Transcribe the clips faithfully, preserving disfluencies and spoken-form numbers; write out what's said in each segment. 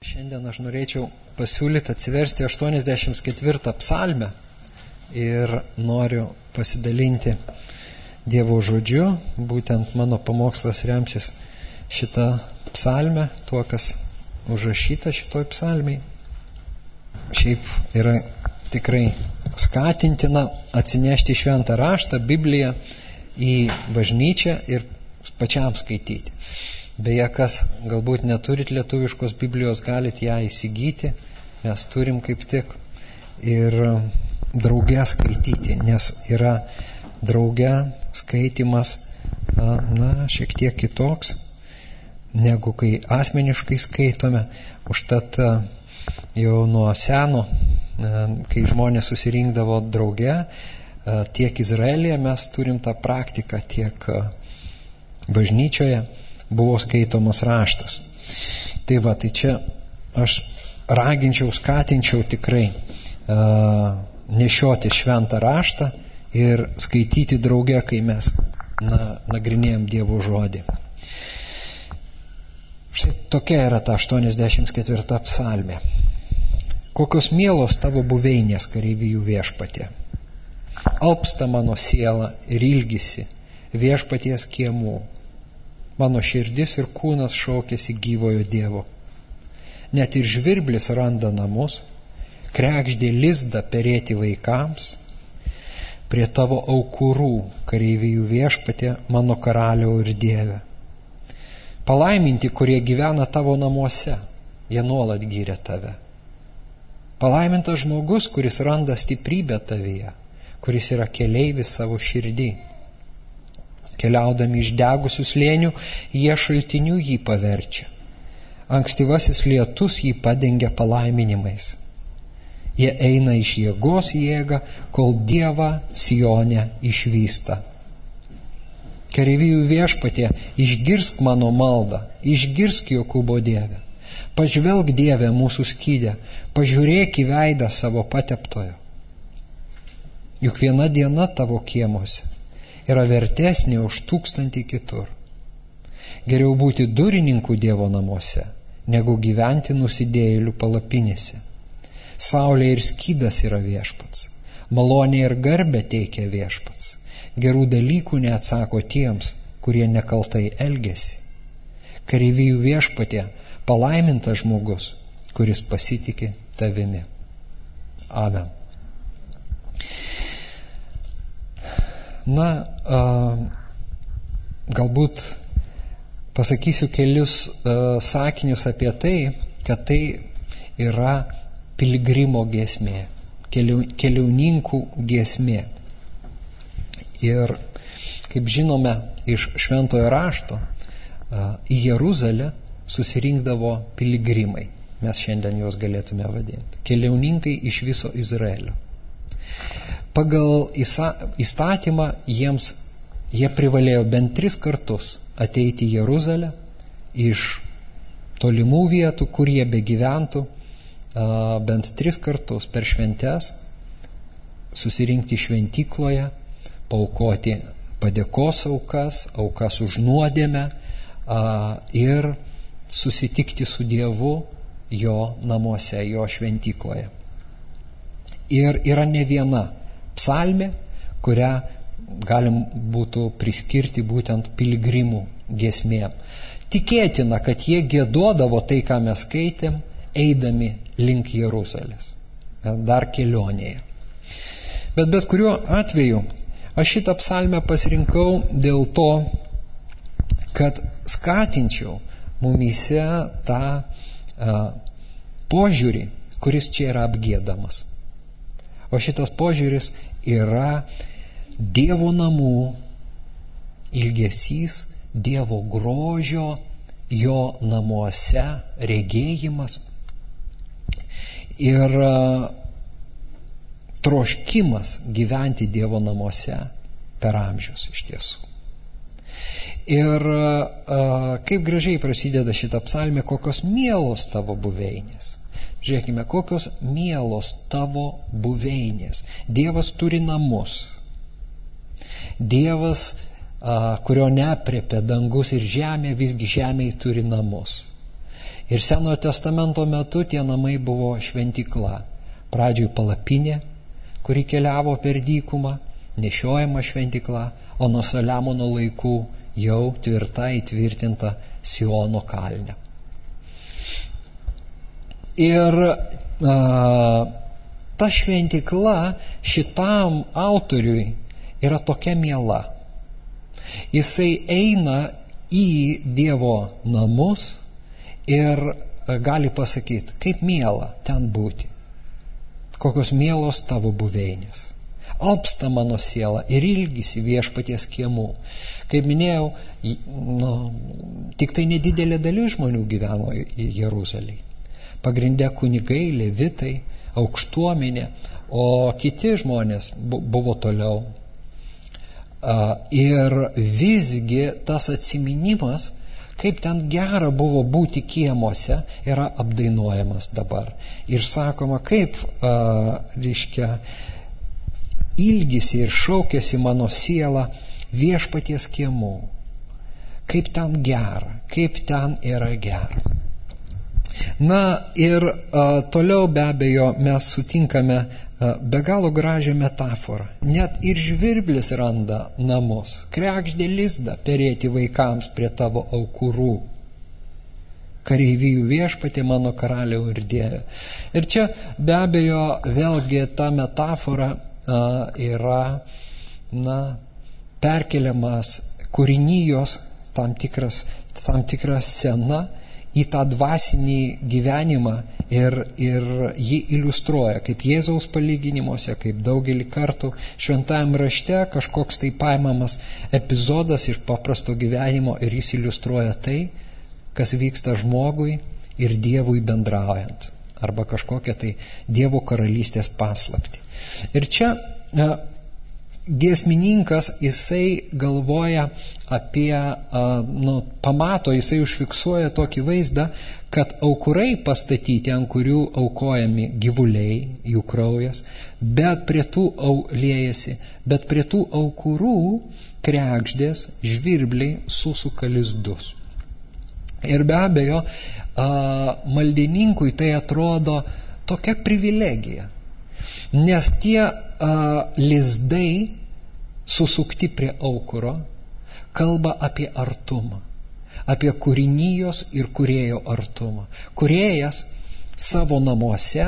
Šiandien aš norėčiau pasiūlyti atsiversti aštuoniasdešimt ketvirtą psalmę ir noriu pasidalinti Dievo žodžiu. Būtent mano pamokslas remsis šitą psalmę, tuo, kas užrašyta šitoj psalmiai. Šiaip yra tikrai skatintina atsinešti šventą raštą, Bibliją į bažnyčią ir pačiam skaityti. Beje, kas galbūt neturit lietuviškos Biblijos, galit ją įsigyti, mes turim kaip tik, ir drauge skaityti, nes yra drauge skaitimas, na, šiek tiek kitoks, negu kai asmeniškai skaitome. Užtat jau nuo seno, kai žmonės susirinkdavo drauge, tiek Izraelyje mes turim tą praktiką, tiek bažnyčioje buvo skaitomas raštas. Tai va, tai čia aš raginčiau, skatinčiau tikrai uh, nešioti šventą raštą ir skaityti drauge, kai mes na, nagrinėjom Dievo žodį. Štai tokia yra ta aštuoniasdešimt ketvirta psalmė. Kokios mielos tavo buveinės, kareivijų viešpatie. Alpsta mano siela ir ilgisi viešpaties kiemų. Mano širdis ir kūnas šaukėsi gyvojo Dievo. Net ir žvirblis randa namus, krekždė lizdą perėti vaikams. Prie tavo aukurų, kareivijų viešpatie, mano karaliau ir Dieve. Palaiminti, kurie gyvena tavo namuose, jie nuolat gyrė tave. Palaimintas žmogus, kuris randa stiprybę tavyje, kuris yra keleivis savo širdį. Keliaudami iš degusių slėnių, jie šaltiniu jį paverčia. Ankstyvasis lietus jį padengia palaiminimais. Jie eina iš jėgos į jėgą, kol Dievą Sione išvysta. Kareivijų viešpatie, išgirsk mano maldą, išgirsk Jokūbo Dieve. Pažvelk Dieve mūsų skydę, pažiūrėk į veidą savo pateptojo. Juk viena diena tavo kiemuose yra vertesnė už tūkstantį kitur. Geriau būti durininkų Dievo namuose, negu gyventi nusidėjėlių palapinėse. Saulė ir skydas yra viešpats, malonė ir garbę teikia viešpats. Gerų dalykų neatsako tiems, kurie nekaltai elgesi. Kareivijų viešpatie, palaimintas žmogus, kuris pasitiki tavimi. Amen. Na, galbūt pasakysiu kelius sakinius apie tai, kad tai yra piligrimo giesmė, keliauninkų giesmė. Ir kaip žinome iš šventojo rašto, į Jeruzalę susirinkdavo piligrimai. Mes šiandien juos galėtume vadinti. Keliauninkai iš viso Izraelio. Pagal įstatymą jiems, jie privalėjo bent tris kartus ateiti į Jeruzalę iš tolimų vietų, kur jie begyventų, bent tris kartus per šventes susirinkti šventykloje, paaukoti padėkos aukas, aukas už nuodėmę ir susitikti su Dievu jo namuose, jo šventykloje. Ir yra ne viena psalmė, kurią galim būtų priskirti būtent piligrimų giesmėm. Tikėtina, kad jie giedodavo tai, ką mes skaitėm, eidami link Jeruzalės, dar kelionėje. Bet bet kuriuo atveju aš šitą psalmę pasirinkau dėl to, kad skatinčiau mumyse tą a, požiūrį, kuris čia yra apgiedamas. O šitas požiūris yra Dievo namų ilgesys, Dievo grožio, jo namuose regėjimas ir troškimas gyventi Dievo namuose per amžius iš tiesų. Ir kaip gražiai prasideda šitą psalmę, kokios mielos tavo buveinės. Žiūrėkime, kokios mielos tavo buveinės. Dievas turi namus. Dievas, a, kurio neaprėpė dangus ir žemė, visgi žemėje turi namus. Ir Senojo testamento metu tie namai buvo šventykla. Pradžioj palapinė, kuri keliavo per dykumą, nešiojama šventykla, o nuo Saliamono laikų jau tvirta įtvirtinta Siono kalne. Ir a, ta šventykla šitam autoriui yra tokia miela. Jisai eina į Dievo namus ir gali pasakyti, kaip miela ten būti. Kokios mielos tavo buveinės. Alpsta mano siela ir ilgisi viešpaties kiemų. Kaip minėjau, nu, tik tai nedidelė dalis žmonių gyveno Jeruzalėje. Pagrindė kunigai, levitai, aukštuomenė, o kiti žmonės buvo toliau. Ir visgi tas atsiminimas, kaip ten gera buvo būti kiemuose, yra apdainuojamas dabar. Ir sakoma, kaip, reiškia, ilgisi ir šaukiasi mano siela viešpaties kiemų. Kaip ten gera, kaip ten yra gera. Na ir a, toliau be abejo mes sutinkame a, be galo gražią metaforą. Net ir žvirblis randa namus, kregždė lizdą perėti vaikams prie tavo aukurų. Kareivijų viešpatie mano karaliau ir Dieve. Ir čia be abejo vėlgi ta metafora a, yra na, perkeliamas kūrinijos tam, tikras, tam tikra scena į tą dvasinį gyvenimą ir, ir jį iliustruoja, kaip Jėzaus palyginimuose, kaip daugelį kartų šventajam rašte kažkoks tai paimamas epizodas iš paprasto gyvenimo ir jis iliustruoja tai, kas vyksta žmogui ir Dievui bendraujant, arba kažkokią tai Dievo karalystės paslaptį. Ir čia e, giesmininkas, jisai galvoja apie, nu, pamato, jisai užfiksuoja tokį vaizdą, kad aukurai pastatyti, ant kurių aukojami gyvuliai, jų kraujas, bet prie tų au, liejasi, bet prie tų aukurų kregždės, žvirbliai susuka lizdus. Ir be abejo, maldininkui tai atrodo tokia privilegija, nes tie a, lizdai susukti prie aukuro kalba apie artumą, apie kūrinijos ir kūrėjo artumą. Kūrėjas savo namuose,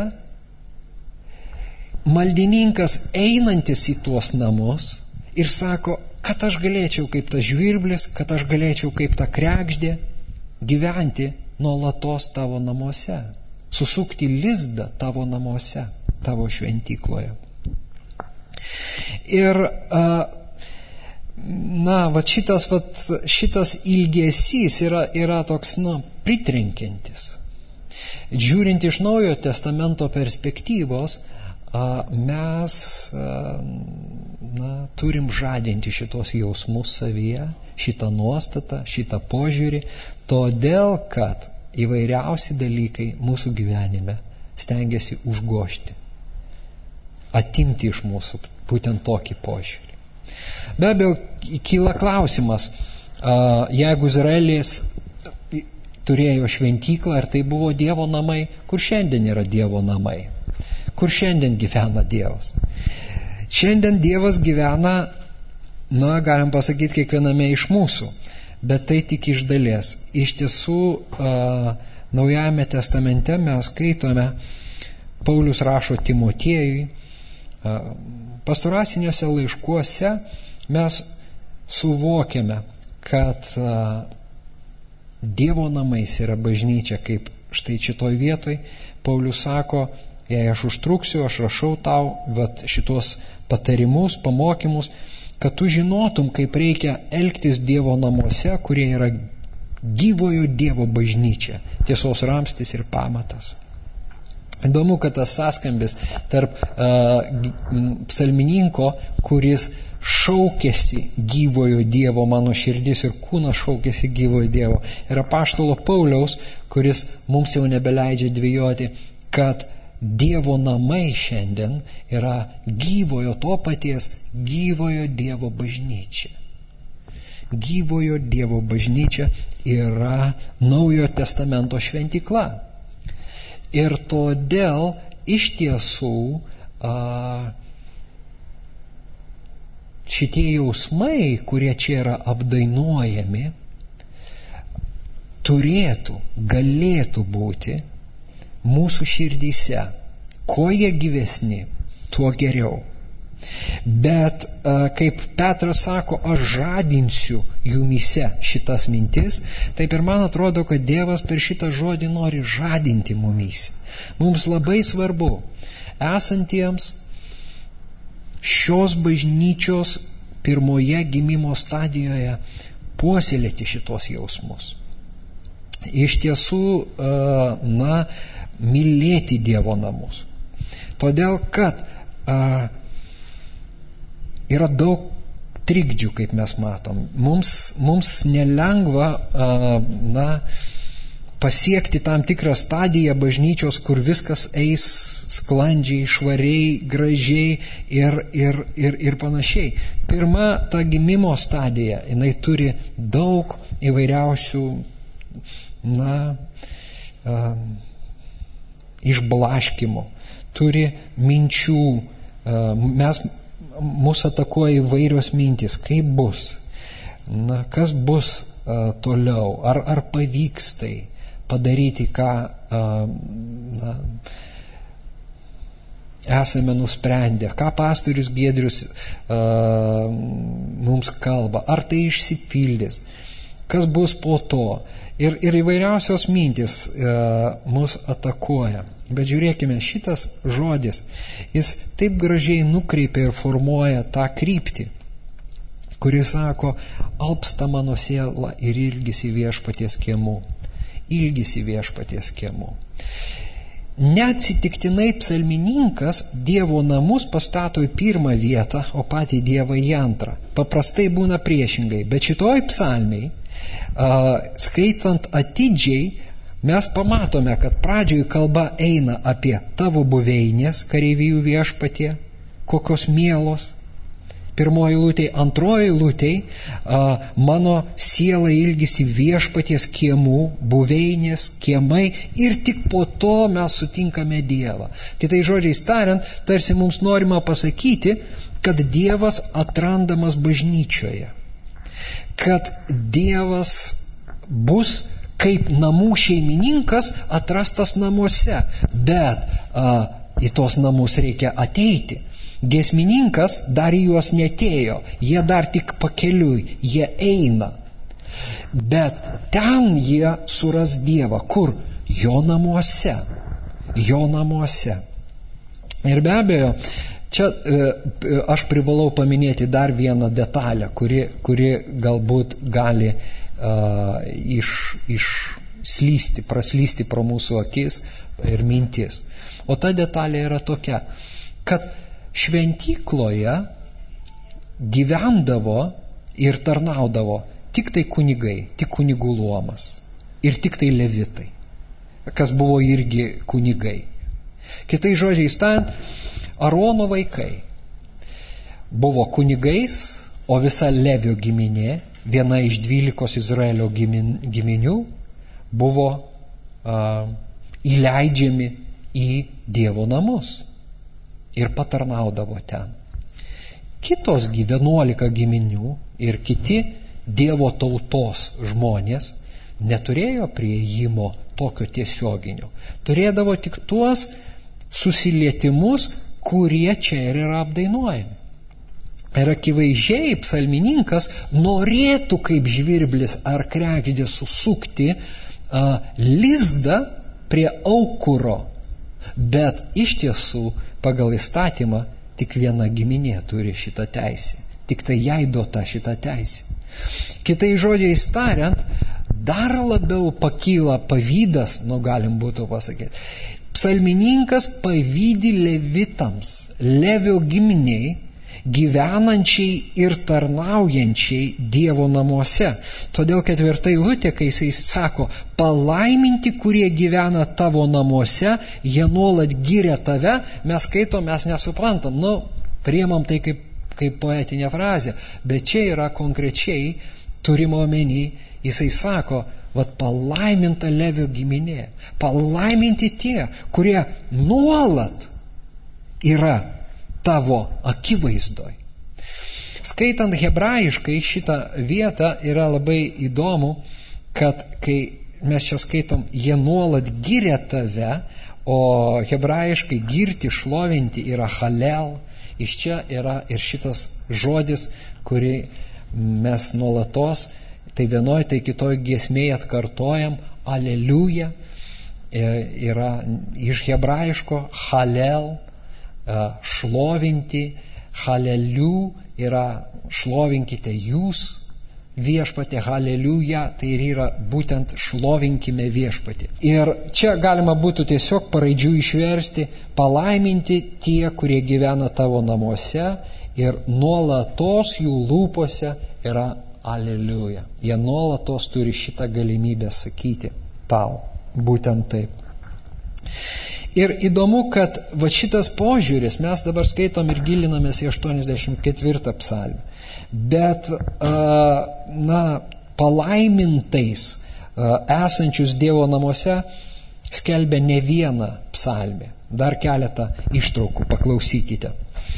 maldininkas einantis į tuos namus ir sako, kad aš galėčiau kaip tas žvirblis, kad aš galėčiau kaip ta kregždė gyventi nuolatos tavo namuose, susukti lizdą tavo namuose, tavo šventykloje. Ir na, va šitas, va, šitas ilgesys yra, yra toks, nu, pritrenkiantis. Žiūrint iš Naujojo testamento perspektyvos, mes na, turim žadinti šitos jausmus savyje, šitą nuostatą, šitą požiūrį, todėl, kad įvairiausi dalykai mūsų gyvenime stengiasi užgožti, atimti iš mūsų būtent tokį požiūrį. Be abejo, kyla klausimas, jeigu Izraelis turėjo šventyklą ir tai buvo Dievo namai, kur šiandien yra Dievo namai? Kur šiandien gyvena Dievas? Šiandien Dievas gyvena, na, galim pasakyti, kiekviename iš mūsų, bet tai tik iš dalies. Iš tiesų, Naujajame testamente mes skaitome, Paulius rašo Timotiejui, pastoraciniuose laiškuose mes suvokiame, kad Dievo namais yra bažnyčia, kaip štai šitoj vietoj Paulius sako, jei aš užtruksiu, aš rašau tau vat, šitos patarimus, pamokymus, kad tu žinotum, kaip reikia elgtis Dievo namuose, kurie yra gyvojo Dievo bažnyčia, tiesos ramstis ir pamatas. Įdomu, kad tas sąskambis tarp uh, psalmininko, kuris šaukėsi gyvojo Dievo, mano širdis ir kūnas šaukėsi gyvojo Dievo, ir apaštalo Pauliaus, kuris mums jau nebeleidžia dvejoti, kad Dievo namai šiandien yra gyvojo to paties gyvojo Dievo bažnyčia. gyvojo Dievo bažnyčia yra Naujojo testamento šventykla. Ir todėl iš tiesų a, šitie jausmai, kurie čia yra apdainuojami, turėtų, galėtų būti mūsų širdyse. Kuo jie gyvesni, tuo geriau. Bet kaip Petras sako, aš žadinsiu jumyse šitas mintis, taip ir man atrodo, kad Dievas per šitą žodį nori žadinti mumyse. Mums labai svarbu, esantiems šios bažnyčios pirmoje gimimo stadijoje, puoselėti šitos jausmus. Iš tiesų, na, mylėti Dievo namus. Todėl, kad a, yra daug trikdžių, kaip mes matom. Mums, mums nelengva a, na, pasiekti tam tikrą stadiją bažnyčios, kur viskas eis sklandžiai, švariai, gražiai ir, ir, ir, ir panašiai. Pirma, ta gimimo stadija, jinai turi daug įvairiausių na, a, išblaškimų, turi minčių, mes, mūsų atakuoja įvairios mintys, kaip bus, na, kas bus a, toliau, ar, ar pavyks tai padaryti, ką a, na, esame nusprendę, ką pastorius Giedrius a, mums kalba, ar tai išsipildys, kas bus po to. Ir, ir įvairiausios mintis e, mus atakuoja. Bet žiūrėkime, šitas žodis, jis taip gražiai nukreipia ir formuoja tą kryptį, kuris sako, alpsta mano siela ir ilgisi viešpaties kiemų. Ilgisi viešpaties kiemų. Neatsitiktinai psalmininkas Dievo namus pastato į pirmą vietą, o patį Dievą į antrą. Paprastai būna priešingai, bet šitoj psalmiai, skaitant atidžiai, mes pamatome, kad pradžioje kalba eina apie tavo buveinės, kareivijų viešpatie, kokios mielos. Pirmoji eilutė, antroji eilutė, mano siela ilgisi viešpaties kiemų, buveinės, kiemai ir tik po to mes sutinkame Dievą. Kitais žodžiais tariant, tarsi mums norima pasakyti, kad Dievas atrandamas bažnyčioje. Kad Dievas bus kaip namų šeimininkas atrastas namuose, bet a, į tos namus reikia ateiti. Giesmininkas dar į juos netėjo, jie dar tik pakeliui, jie eina. Bet ten jie suras Dievą, kur? Jo namuose, jo namuose. Ir be abejo, čia e, aš privalau paminėti dar vieną detalę, kuri, kuri galbūt gali uh, iš, išslysti, praslysti pro mūsų akis ir mintis. O ta detalė yra tokia, kad šventykloje gyvendavo ir tarnaudavo tik tai kunigai, tik kunigų luomas ir tik tai levitai, kas buvo irgi kunigai. Kitais žodžiais tariant, Arono vaikai buvo kunigais, o visa Levio giminė, viena iš dvylikos Izraelio gimin, giminių, buvo uh, įleidžiami į Dievo namus ir patarnaudavo ten. Kitos vienuolika giminių ir kiti Dievo tautos žmonės neturėjo prieimo tokio tiesioginio. Turėdavo tik tuos susilietimus, kurie čia ir yra apdainuojami. Ir akivaizdžiai psalmininkas norėtų kaip žvirblis ar kregždė susukti uh, lizdą prie aukuro, bet iš tiesų pagal įstatymą tik viena giminė turi šitą teisę, tik tai jai duota šitą teisę. Kitais žodžiais tariant, dar labiau pakyla pavydas, nu galim būtų pasakyti. Psalmininkas pavydi levitams, Levio giminiai, gyvenančiai ir tarnaujančiai Dievo namuose. Todėl ketvirta eilutė, kai jisai sako, palaiminti, kurie gyvena tavo namuose, jie nuolat giria tave, mes skaitom, mes nesuprantam, nu, priimam tai kaip, kaip poetinė frazė, bet čia yra konkrečiai turima omeny, jisai sako, vat palaiminta Levio giminė, palaiminti tie, kurie nuolat yra tavo akivaizdoj. Skaitant hebrajiškai šitą vietą yra labai įdomu, kad kai mes čia skaitom, jie nuolat giria tave, o hebrajiškai girti, šlovinti yra halel. Iš čia yra ir šitas žodis, kurį mes nuolatos, tai vienoj, tai kitoj giesmėje atkartojam, aleliuja, yra iš hebrajiško halel, šlovinti, haleliu yra šlovinkite jūs, viešpatė, haleliuja, tai ir yra būtent šlovinkime viešpatį. Ir čia galima būtų tiesiog paraidžių išversti, palaiminti tie, kurie gyvena tavo namuose ir nuolatos jų lūpose yra aleliuja. Jie nuolatos turi šitą galimybę sakyti tau, būtent taip. Ir įdomu, kad va šitas požiūris, mes dabar skaitom ir gilinamės į aštuoniasdešimt ketvirtą psalmę, bet na, palaimintais esančius Dievo namuose skelbia ne vieną psalmę. Dar keletą ištraukų, paklausykite.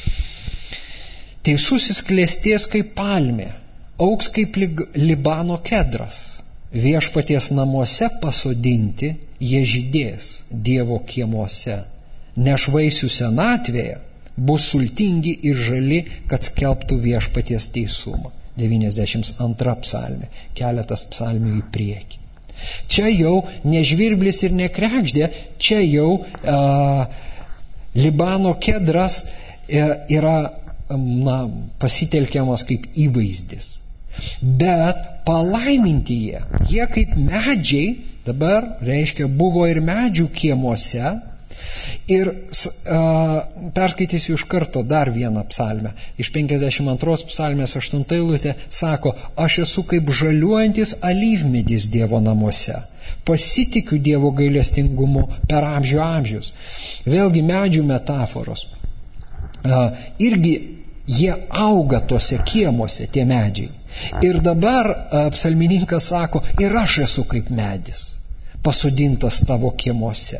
Teisusis klestės kaip palmė, augs kaip Libano kedras. Viešpaties namuose pasodinti jie žydės Dievo kiemuose. Nešvaisių senatvėje bus sultingi ir žali, kad skelbtų viešpaties teisumą. devyniasdešimt antra psalmė, keletas psalmių į priekį. Čia jau ne žvirblis ir ne kregždė, čia jau a, Libano kedras yra na, pasitelkiamas kaip įvaizdis. Bet palaiminti jie, jie kaip medžiai, dabar reiškia buvo ir medžių kiemuose. Ir a, perskaitysiu iš karto dar vieną psalmę. Iš penkiasdešimt antros psalmės aštunta eilutė sako, aš esu kaip žaliuojantis alyvmedis Dievo namuose. Pasitikiu Dievo gailestingumu per amžių amžius. Vėlgi medžių metaforos. A, irgi jie auga tose kiemuose, tie medžiai. Ir dabar a, psalmininkas sako, ir aš esu kaip medis, pasodintas tavo kiemuose.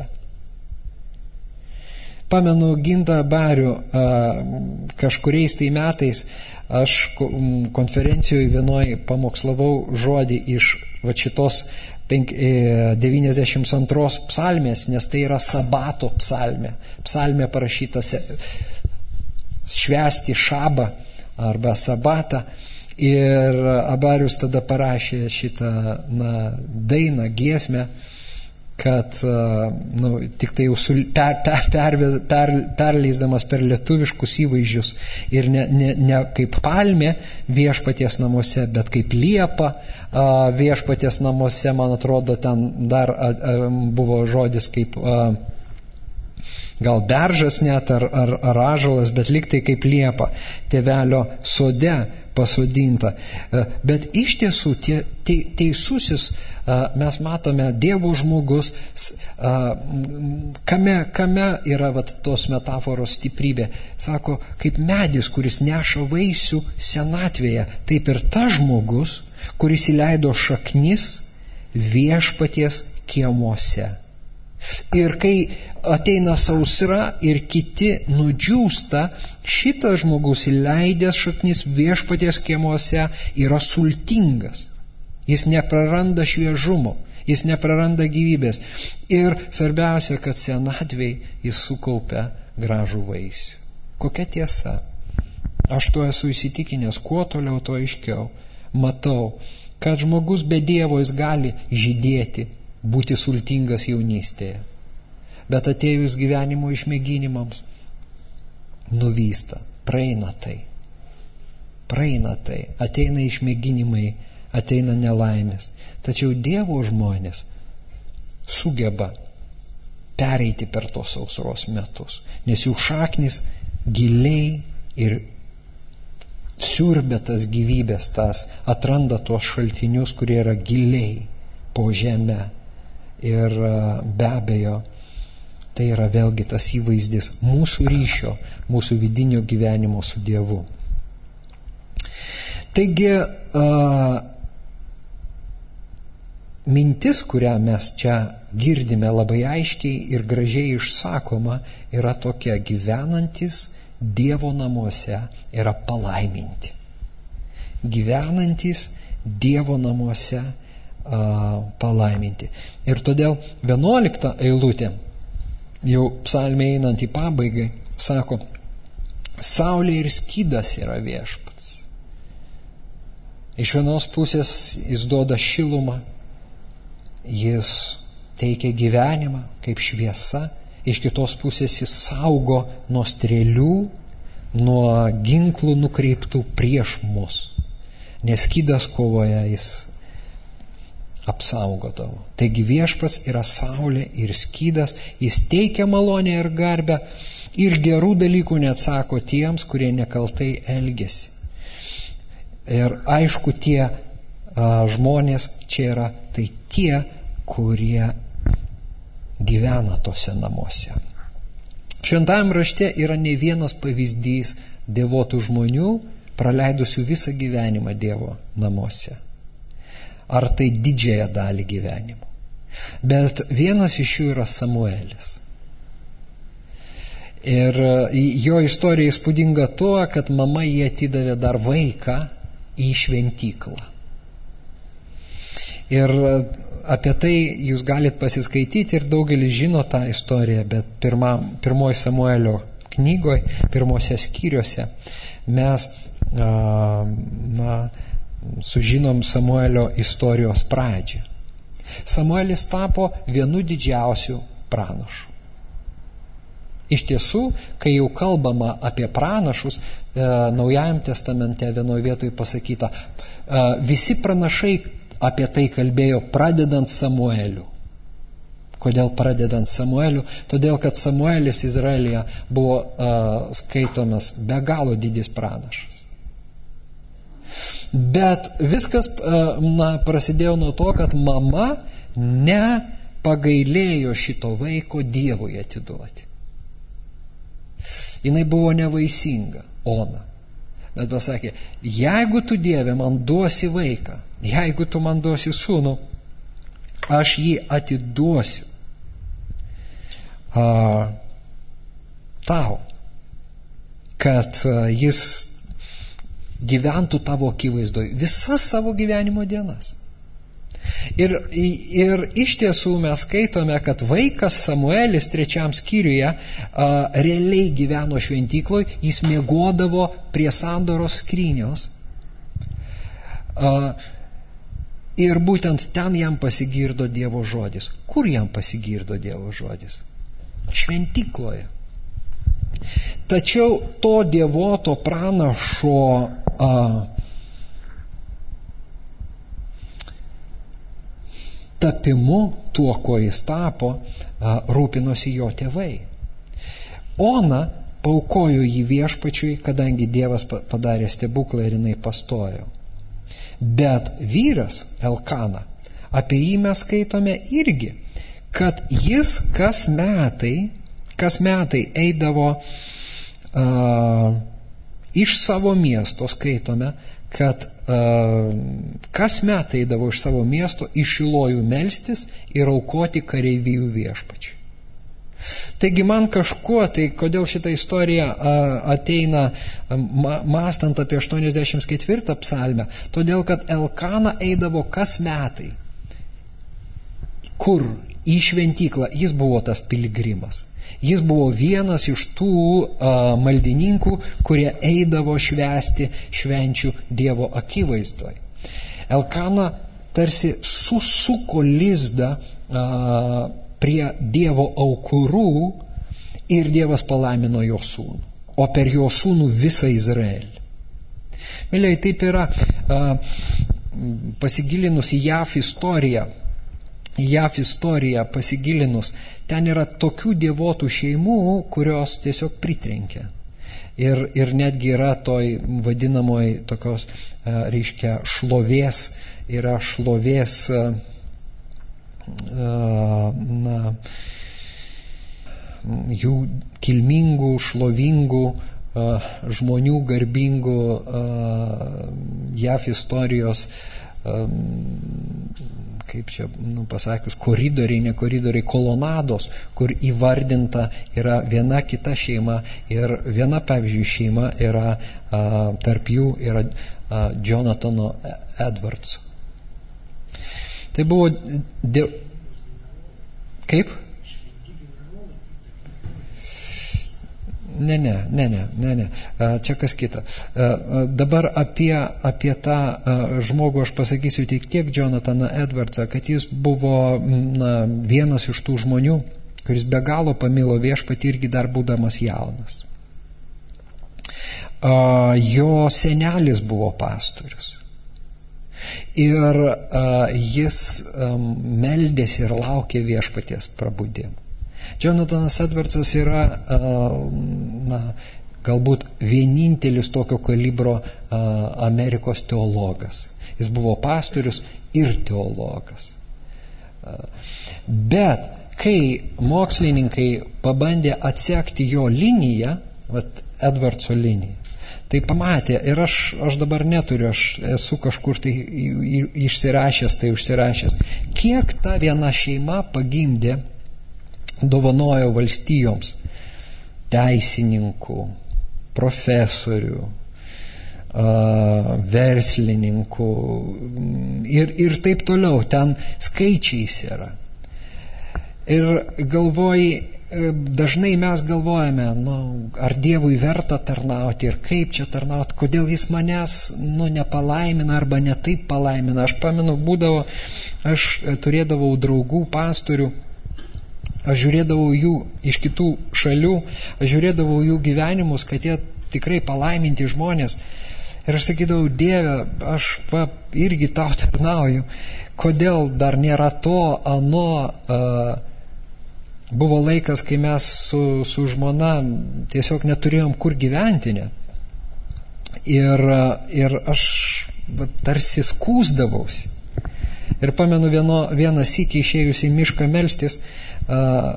Pamenu Gintą Barių, kažkuriais tai metais aš konferencijoje vienoj pamokslavau žodį iš va šitos devyniasdešimt antros psalmės, nes tai yra sabato psalmė. Psalmė parašyta švęsti šabą arba sabatą. Ir Abarius tada parašė šitą na, dainą, giesmę, kad nu, tik tai jau sul, per, per, per, per, perleisdamas per lietuviškus įvaizdžius ir ne, ne, ne kaip palmė viešpaties namuose, bet kaip liepa viešpaties namuose, man atrodo, ten dar a, a, buvo žodis kaip a, gal beržas net ar, ar, ar ąžuolas, bet liktai kaip liepa tėvelio sode pasodinta. Bet iš tiesų tie, te, teisusis mes matome Dievo žmogus, kame, kame yra vat, tos metaforos stiprybė. Sako, kaip medis, kuris neša vaisių senatvėje, taip ir tas žmogus, kuris įleido šaknis viešpaties kiemuose. Ir kai ateina sausra ir kiti nudžiūsta, šitas žmogus įleidęs šaknis viešpaties kiemuose yra sultingas. Jis nepraranda šviežumo, jis nepraranda gyvybės. Ir svarbiausia, kad senatvėj jis sukaupia gražų vaisių. Kokia tiesa? Aš tuo esu įsitikinęs, kuo toliau, tuo aiškiau. Matau, kad žmogus be Dievo jis gali žydėti, būti sultingas jaunystėje. Bet atėjus gyvenimo išmėginimams, nuvysta, praeina tai. Praeina tai, ateina išmėginimai, ateina nelaimės. Tačiau Dievo žmonės sugeba pereiti per tos sausros metus, nes jų šaknis giliai ir siurbia tas gyvybės, tas atranda tuos šaltinius, kurie yra giliai po žemę. Ir be abejo, tai yra vėlgi tas įvaizdis mūsų ryšio, mūsų vidinio gyvenimo su Dievu. Taigi, mintis, kurią mes čia girdime labai aiškiai ir gražiai išsakoma, yra tokia: gyvenantis Dievo namuose yra palaiminti. Gyvenantis Dievo namuose a, palaiminti. Ir todėl vienuolikta eilutė, jau psalmė einant į pabaigą, sako: saulė ir skydas yra viešpats. Iš vienos pusės jis duoda šilumą, jis teikia gyvenimą kaip šviesa, iš kitos pusės jis saugo nuo strėlių, nuo ginklų nukreiptų prieš mus. Nes skydas kovoje jis apsaugodavo. Taigi viešpats yra saulė ir skydas, jis teikia malonę ir garbę ir gerų dalykų neatsako tiems, kurie nekaltai elgiasi. Ir aišku, tie a, žmonės čia yra, tai tie, kurie gyvena tose namuose. Šventajame rašte yra ne vienas pavyzdys devotų žmonių, praleidusių visą gyvenimą Dievo namuose. Ar tai didžiąją dalį gyvenimo. Bet vienas iš jų yra Samuelis. Ir jo istorija įspūdinga tuo, kad mama jį atidavė dar vaiką į šventyklą. Ir apie tai jūs galite pasiskaityti ir daugelis žino tą istoriją, bet pirma, pirmoji Samuelio knygoje, pirmose skyriuose mes a, na, sužinom Samuelio istorijos pradžią. Samuelis tapo vienu didžiausių pranašų. Iš tiesų, kai jau kalbama apie pranašus, e, Naujajam testamente vienoje vietoje pasakyta, e, visi pranašai apie tai kalbėjo pradedant Samueliu. Kodėl pradedant Samueliu? Todėl, kad Samuelis Izraelyje buvo uh, skaitomas be galo didis pranašas. Bet viskas uh, na, prasidėjo nuo to, kad mama nepagailėjo šito vaiko Dievui atiduoti. Jinai buvo nevaisinga, Ona. Bet pasakė, jeigu tu, Dieve, man duosi vaiką, jeigu tu man duosi sūnų, aš jį atiduosiu a, tau, kad a, jis gyventų tavo akivaizdoje visas savo gyvenimo dienas. Ir, ir iš tiesų mes skaitome, kad vaikas Samuelis trečiam skyriuje a, realiai gyveno šventykloj, jis miegodavo prie sandoros skrynios. A, ir būtent ten jam pasigirdo Dievo žodis. Kur jam pasigirdo Dievo žodis? Šventykloje. Tačiau to dievoto pranašo a, tapimu, tuo, ko jis tapo, rūpinosi jo tėvai. Ona paaukojo jį viešpačiui, kadangi Dievas padarė stebuklą ir jinai pastojo. Bet vyras Elkana, apie jį mes skaitome irgi, kad jis kas metai, kas metai eidavo uh, iš savo miesto, skaitome, kad uh, kas metai eidavo iš savo miesto į Šilojų melstis ir aukoti kareivijų viešpačiui. Taigi man kažkuo, tai kodėl šita istorija uh, ateina ma, mąstant apie aštuoniasdešimt ketvirtą psalmę, todėl kad Elkana eidavo kas metai. Kur? Į šventyklą. Jis buvo tas piligrimas. Jis buvo vienas iš tų uh, maldininkų, kurie eidavo švęsti švenčių Dievo akivaizdoje. Elkana tarsi susuko lizdą uh, prie Dievo aukurų ir Dievas palaimino jo sūnų, o per jo sūnų visą Izraelį. Mėlyje, taip yra uh, pasigilinus į Jav istoriją, Jav istoriją pasigilinus, ten yra tokių dievotų šeimų, kurios tiesiog pritrenkia. Ir, ir netgi yra toj vadinamoj tokios, reiškia, šlovės, yra šlovės, na, jų kilmingų, šlovingų, žmonių garbingų Jav istorijos kaip čia nu, pasakius, koridoriai, ne koridoriai, kolonados, kur įvardinta yra viena kita šeima ir viena, pavyzdžiui, šeima yra, a, tarp jų yra a, Jonathano Edwardso. Tai buvo... De... Kaip? Ne, ne, ne, ne, ne, ne. Čia kas kita. Dabar apie, apie tą žmogų aš pasakysiu tik tiek, Jonathaną Edwardsą, kad jis buvo na, vienas iš tų žmonių, kuris be galo pamilo viešpatį irgi dar būdamas jaunas. Jo senelis buvo pastorius. Ir jis meldėsi ir laukė viešpaties prabudimo. Jonathanas Edwardsas yra na, galbūt vienintelis tokio kalibro Amerikos teologas. Jis buvo pastorius ir teologas. Bet kai mokslininkai pabandė atsekti jo liniją, vat Edwardso liniją, tai pamatė, ir aš, aš dabar neturiu, aš esu kažkur tai išsirašęs, tai užsirašęs, kiek ta viena šeima pagimdė, dovanojo valstijoms teisininkų, profesorių, verslininkų ir, ir taip toliau, ten skaičiais yra. Ir galvoji, dažnai mes galvojame, nu, ar Dievui verta tarnauti ir kaip čia tarnauti, kodėl jis manęs nu, nepalaimina arba ne taip palaimina. Aš pamenu, būdavo, aš turėdavau draugų, pastorių, aš žiūrėdavau jų iš kitų šalių, aš žiūrėdavau jų gyvenimus, kad jie tikrai palaiminti žmonės. Ir aš sakydavau, Dieve, aš va, irgi tau tarnauju, kodėl dar nėra to, ano, a, buvo laikas, kai mes su, su žmona tiesiog neturėjom kur gyventi net. Ir, ir aš va, tarsi skūsdavausi. Ir pamenu vieno, vieną sykį išėjus į mišką melstis, a,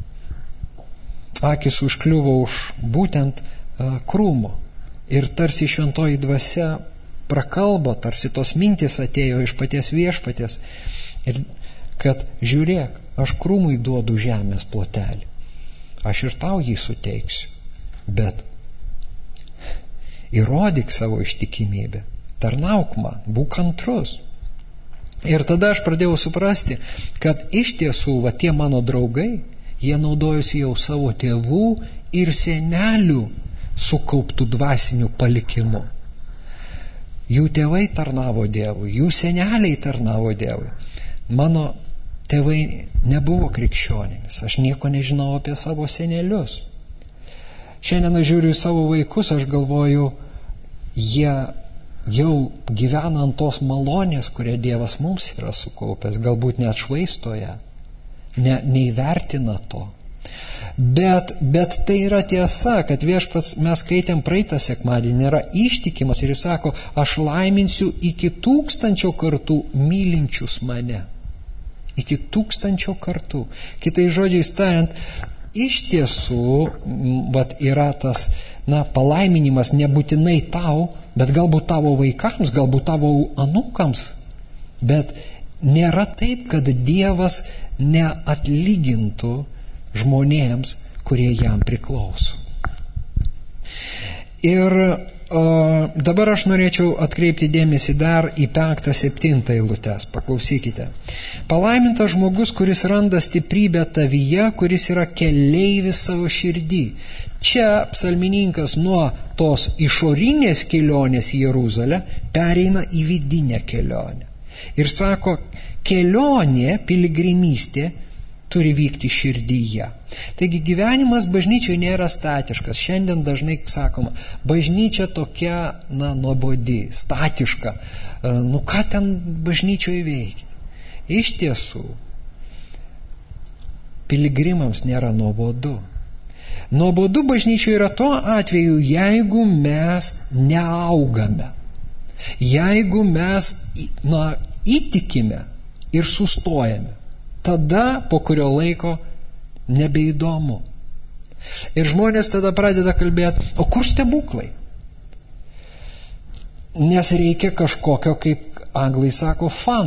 akis užkliuvo už būtent a, krūmo. Ir tarsi šventoji dvasia prakalbo, tarsi tos mintis atėjo iš paties viešpaties. Ir kad žiūrėk, aš krūmui duodu žemės plotelį. Aš ir tau jį suteiksiu. Bet įrodyk savo ištikimybę. Tarnauk man, būk kantrus. Ir tada aš pradėjau suprasti, kad iš tiesų, va tie mano draugai, jie naudojosi jau savo tėvų ir senelių sukauptų dvasinių palikimų. Jų tėvai tarnavo Dievui, jų seneliai tarnavo Dievui. Mano tėvai nebuvo krikščionimis, aš nieko nežinau apie savo senelius. Šiandien aš žiūriu į savo vaikus, aš galvoju, jie jau gyvena ant tos malonės, kurią Dievas mums yra sukaupęs, galbūt net švaistoje, ne, neįvertina to. Bet, bet tai yra tiesa, kad viešpats, mes skaitėm praeitą sekmadienį, yra ištikimas ir jis sako, aš laiminsiu iki tūkstančio kartų mylinčius mane. Iki tūkstančio kartų. Kitais žodžiais tariant, iš tiesų vat, yra tas na, palaiminimas nebūtinai tau, bet galbūt tavo vaikams, galbūt tavo anūkams. Bet nėra taip, kad Dievas neatlygintų žmonėms, kurie jam priklauso. Ir o, dabar aš norėčiau atkreipti dėmesį dar į penktą, septintą eilutes. Paklausykite. Palaimintas žmogus, kuris randa stiprybę tavyje, kuris yra keleivis savo širdį. Čia psalmininkas nuo tos išorinės kelionės į Jeruzalę pereina į vidinę kelionę. Ir sako, kelionė, piligrimystė turi vykti širdyje. Taigi gyvenimas bažnyčioje nėra statiškas. Šiandien dažnai sakoma, bažnyčia tokia, na, nuobodi, statiška. Nu, ką ten bažnyčioje veikti? Iš tiesų, piligrimams nėra nuobodu. Nuobodu bažnyčioje yra tuo atveju, jeigu mes neaugame. Jeigu mes, na, įtikime ir sustojame. Tada po kurio laiko nebeįdomu. Ir žmonės tada pradeda kalbėti, o kur stebuklai? Nes reikia kažkokio, kaip anglai sako, fun.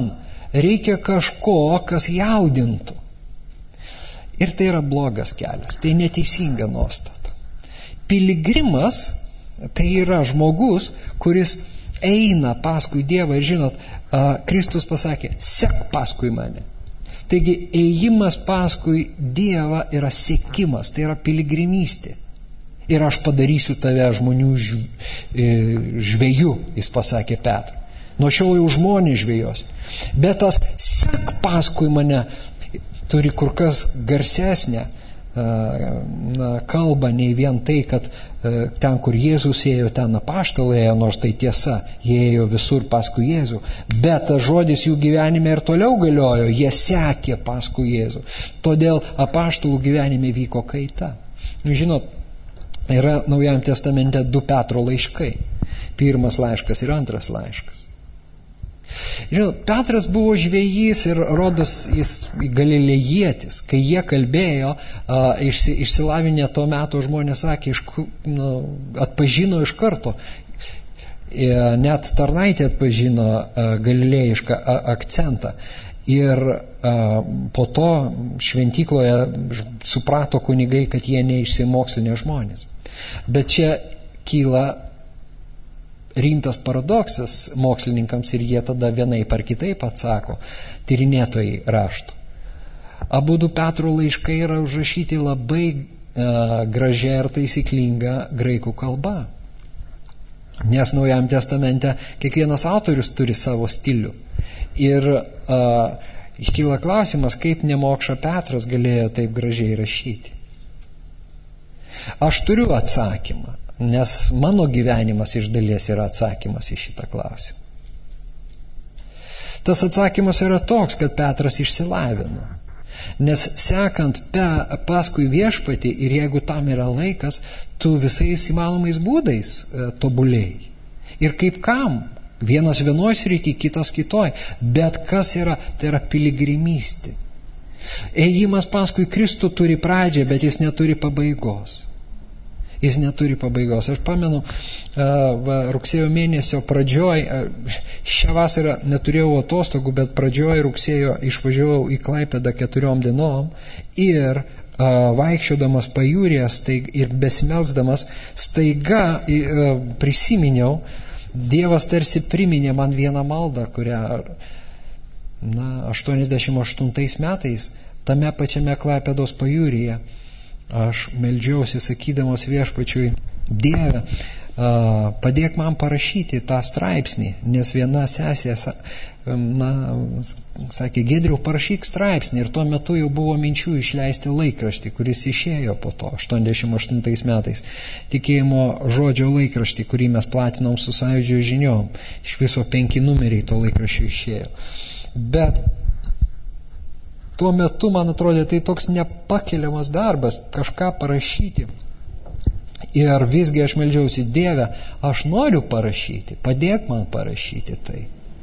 reikia kažko, kas jaudintų. Ir tai yra blogas kelias, tai neteisinga nuostata. Piligrimas tai yra žmogus, kuris eina paskui Dievą ir žinot, Kristus pasakė, sek paskui mane. Taigi ėjimas paskui Dievą yra sekimas, tai yra piligrimystė. Ir aš padarysiu tave žmonių žvejų, jis pasakė Petrui. Nuo šiol jau žmonės žvejos. Bet tas sek paskui mane turi kur kas garsesnę na, kalbą nei vien tai, kad ten, kur Jėzus ėjo, ten apaštalai ėjo, nors tai tiesa, jie ėjo visur paskui Jėzų. Bet tas žodis jų gyvenime ir toliau galiojo, jie sekė paskui Jėzų. Todėl apaštalų gyvenime vyko kaita. Žinot, yra Naujajame testamente du Petro laiškai. Pirmas laiškas ir antras laiškas. Žinot, Petras buvo žvejys ir rodos jis galilėjietis. Kai jie kalbėjo, išsi, išsilavinę to meto žmonės sakė, iš, nu, atpažino iš karto. Net tarnaitė atpažino galilėjišką akcentą. Ir po to šventykloje suprato kunigai, kad jie neišsimokslinė žmonės. Bet čia kyla rimtas paradoksas mokslininkams ir jie tada vienaip ar kitaip atsako, tyrinėtojai raštų. Abudu Petro laiškai yra užrašyti labai uh, gražia ir taisyklinga graikų kalba. Nes Naujajame testamente kiekvienas autorius turi savo stilių. Ir uh, iškyla klausimas, kaip nemokša Petras galėjo taip gražiai rašyti. Aš turiu atsakymą. Nes mano gyvenimas iš dalies yra atsakymas į šitą klausimą. Tas atsakymas yra toks, kad Petras išsilavino. Nes sekant pe, paskui viešpatį ir jeigu tam yra laikas, tu visais įmanomais būdais e, tobulėjai. Ir kaip kam? Vienas vienoj srity, kitas kitoj. Bet kas yra? Tai yra piligrimystė. Ėjimas paskui Kristų turi pradžią, bet jis neturi pabaigos. Jis neturi pabaigos. Aš pamenu, va, rugsėjo mėnesio pradžioj, šią vasarą neturėjau atostogų, bet pradžioj rugsėjo išvažiavau į Klaipėdą keturiom dienom ir vaikščiodamas pajūrėje staig, ir besimelsdamas staiga prisiminiau, Dievas tarsi priminė man vieną maldą, kurią na, aštuoniasdešimt aštuntais metais tame pačiame Klaipėdos pajūryje aš meldžiausi sakydamas viešpačiui, Dieve, padėk man parašyti tą straipsnį, nes viena sesė na, sakė, Giedriau, parašyk straipsnį, ir tuo metu jau buvo minčių išleisti laikraštį, kuris išėjo po to, aštuoniasdešimt aštuntais metais, tikėjimo žodžio laikraštį, kurį mes platinom su Sąjūdžio žiniom, iš viso penki numeriai to laikraščio išėjo. Bet tuo metu, man atrodė, tai toks nepakeliamas darbas, kažką parašyti. Ir visgi aš meldžiausi, Dieve, aš noriu parašyti, padėk man parašyti tai.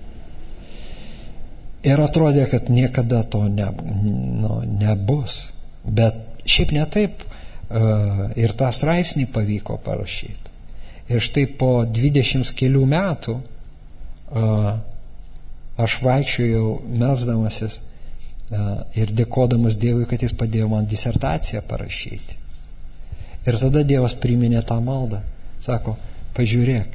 Ir atrodė, kad niekada to ne, nu, nebus. Bet šiaip ne taip uh, ir tą straipsnį pavyko parašyti. Ir štai po dvidešimt kelių metų uh, aš vaikščiojau melsdamasis ir dėkodamas Dievui, kad jis padėjo man disertaciją parašyti. Ir tada Dievas priminė tą maldą. Sako, pažiūrėk.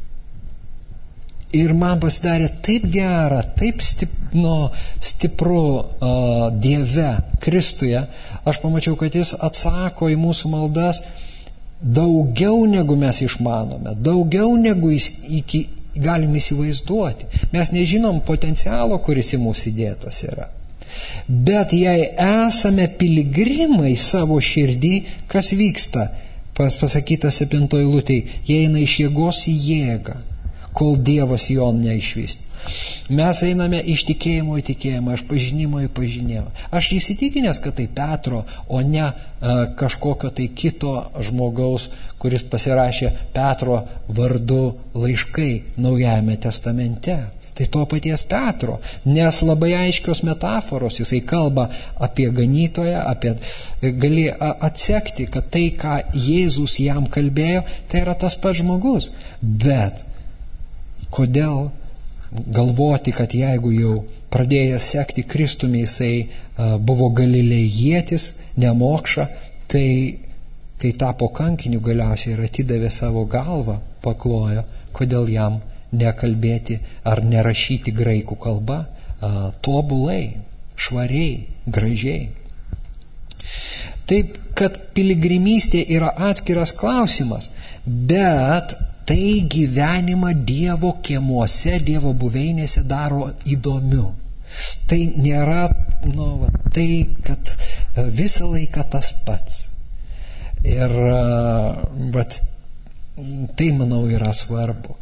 Ir man pasidarė taip gera, taip stip, no, stipru uh, Dieve, Kristuje. Aš pamačiau, kad jis atsako į mūsų maldas daugiau negu mes išmanome, daugiau negu jis iki, galim įsivaizduoti. Mes nežinom potencialo, kuris į mūsų įdėtas yra. Bet jei esame piligrimai savo širdį, kas vyksta? Pas pasakyta septintoj eilutėj, jie eina iš jėgos į jėgą, kol Dievas jo neišvysti. Mes einame iš tikėjimo į tikėjimą, iš pažinimo į pažinimą. Aš įsitikinęs, kad tai Petro, o ne uh, kažkokio tai kito žmogaus, kuris pasirašė Petro vardu laiškai Naujajame testamente. Tai to paties Petro, nes labai aiškios metaforos, jisai kalba apie ganytoją, apie, gali atsekti, kad tai, ką Jėzus jam kalbėjo, tai yra tas pats žmogus. Bet kodėl galvoti, kad jeigu jau pradėjęs sekti Kristumi, jisai buvo galilėjietis, nemokša, tai kai tapo kankiniu galiausiai ir atidavė savo galvą, paklojo, kodėl jam nekalbėti ar nerašyti graikų kalba tobulai, švariai, gražiai. Taip, kad piligrimystė yra atskiras klausimas, bet tai gyvenimą Dievo kiemuose, Dievo buveinėse daro įdomiu. Tai nėra, nu, va, tai, kad visą laiką tas pats. Ir va, tai, manau, yra svarbu.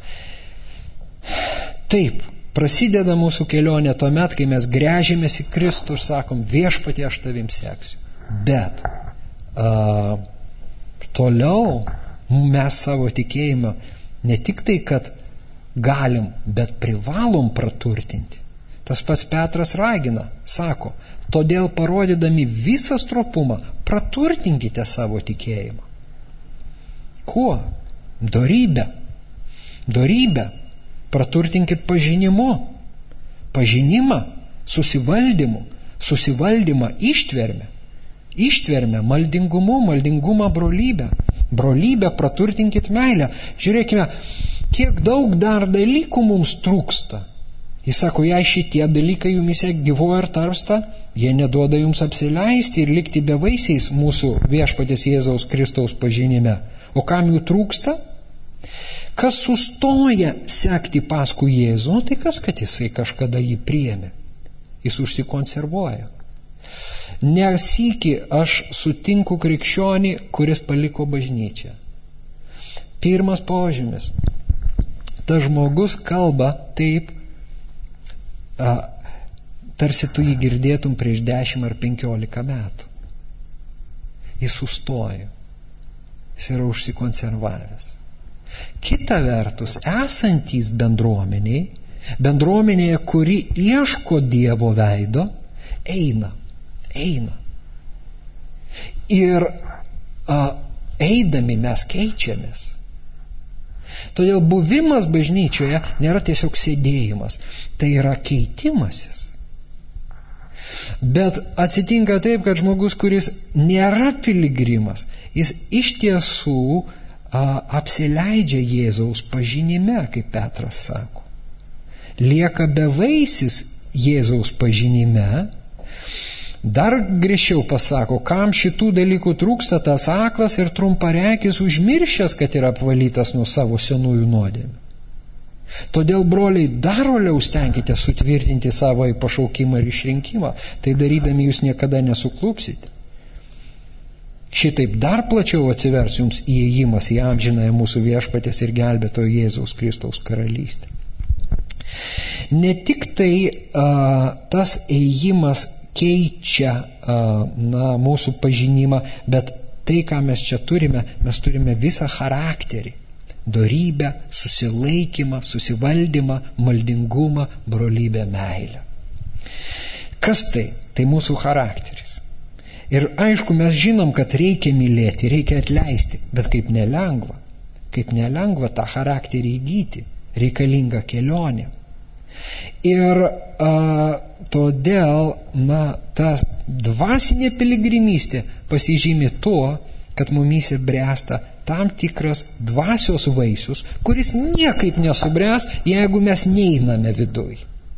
Taip, prasideda mūsų kelionė tuomet, kai mes gręžiamės į Kristų ir sakom, viešpatie, aš tavim seksiu. Bet a, toliau mes savo tikėjimą ne tik tai, kad galim, bet privalom praturtinti. Tas pats Petras ragina, sako, todėl parodydami visą stropumą, praturtinkite savo tikėjimą. Kuo? Dorybę. Dorybę. Praturtinkit pažinimu. Pažinimą, susivaldymu. Susivaldymą ištverme. Ištverme, maldingumu, maldingumą brolybę. Brolybę praturtinkit meilę. Žiūrėkime, kiek daug dar dalykų mums trūksta. Jis sako, jei šitie dalykai jumise gyvuoja ir tarpsta, jie neduoda jums apsileisti ir likti bevaisiais mūsų viešpaties Jėzaus Kristaus pažinime. O kam jų trūksta? Kas sustoja sekti paskui Jėzų, tai kas, kad jisai kažkada jį priėmė. Jis užsikonservuoja. Nesykį aš sutinku krikščionį, kuris paliko bažnyčią. Pirmas požymis. Tas žmogus kalba taip, a, tarsi tu jį girdėtum prieš dešimt ar penkiolika metų. Jis sustojo. Jis yra užsikonservavęs. Kita vertus, esantys bendruomeniai, bendruomenėje, kuri ieško Dievo veido, eina. Eina. Ir a, eidami mes keičiamės. Todėl buvimas bažnyčioje nėra tiesiog sėdėjimas, tai yra keitimasis. Bet atsitinka taip, kad žmogus, kuris nėra piligrimas, jis iš tiesų a, apsileidžia Jėzaus pažinime, kaip Petras sako. Lieka bevaisis Jėzaus pažinime. Dar griežčiau pasako, kam šitų dalykų trūksta, tas aklas ir trumparegis užmiršęs, kad yra apvalytas nuo savo senųjų nuodėmių. Todėl, broliai, dar uoliau stenkite sutvirtinti savo pašaukimą ir išrinkimą, tai darydami jūs niekada nesuklupsite. Šitaip dar plačiau atsivers jums įėjimas į amžinąją mūsų viešpaties ir gelbėtojo Jėzaus Kristaus karalystę. Ne tik tai a, tas ėjimas keičia na, mūsų pažinimą, bet tai, ką mes čia turime, mes turime visą charakterį. Dorybę, susilaikymą, susivaldymą, maldingumą, brolybę, meilę. Kas tai? Tai mūsų charakteris. Ir aišku, mes žinom, kad reikia mylėti, reikia atleisti, bet kaip nelengva. Kaip nelengva tą charakterį įgyti, reikalinga kelionė. Ir a, todėl, na, ta dvasinė piligrimystė pasižymi tuo, kad mumyse bręsta tam tikras dvasios vaisius, kuris niekaip nesubręs, jeigu mes neiname viduj.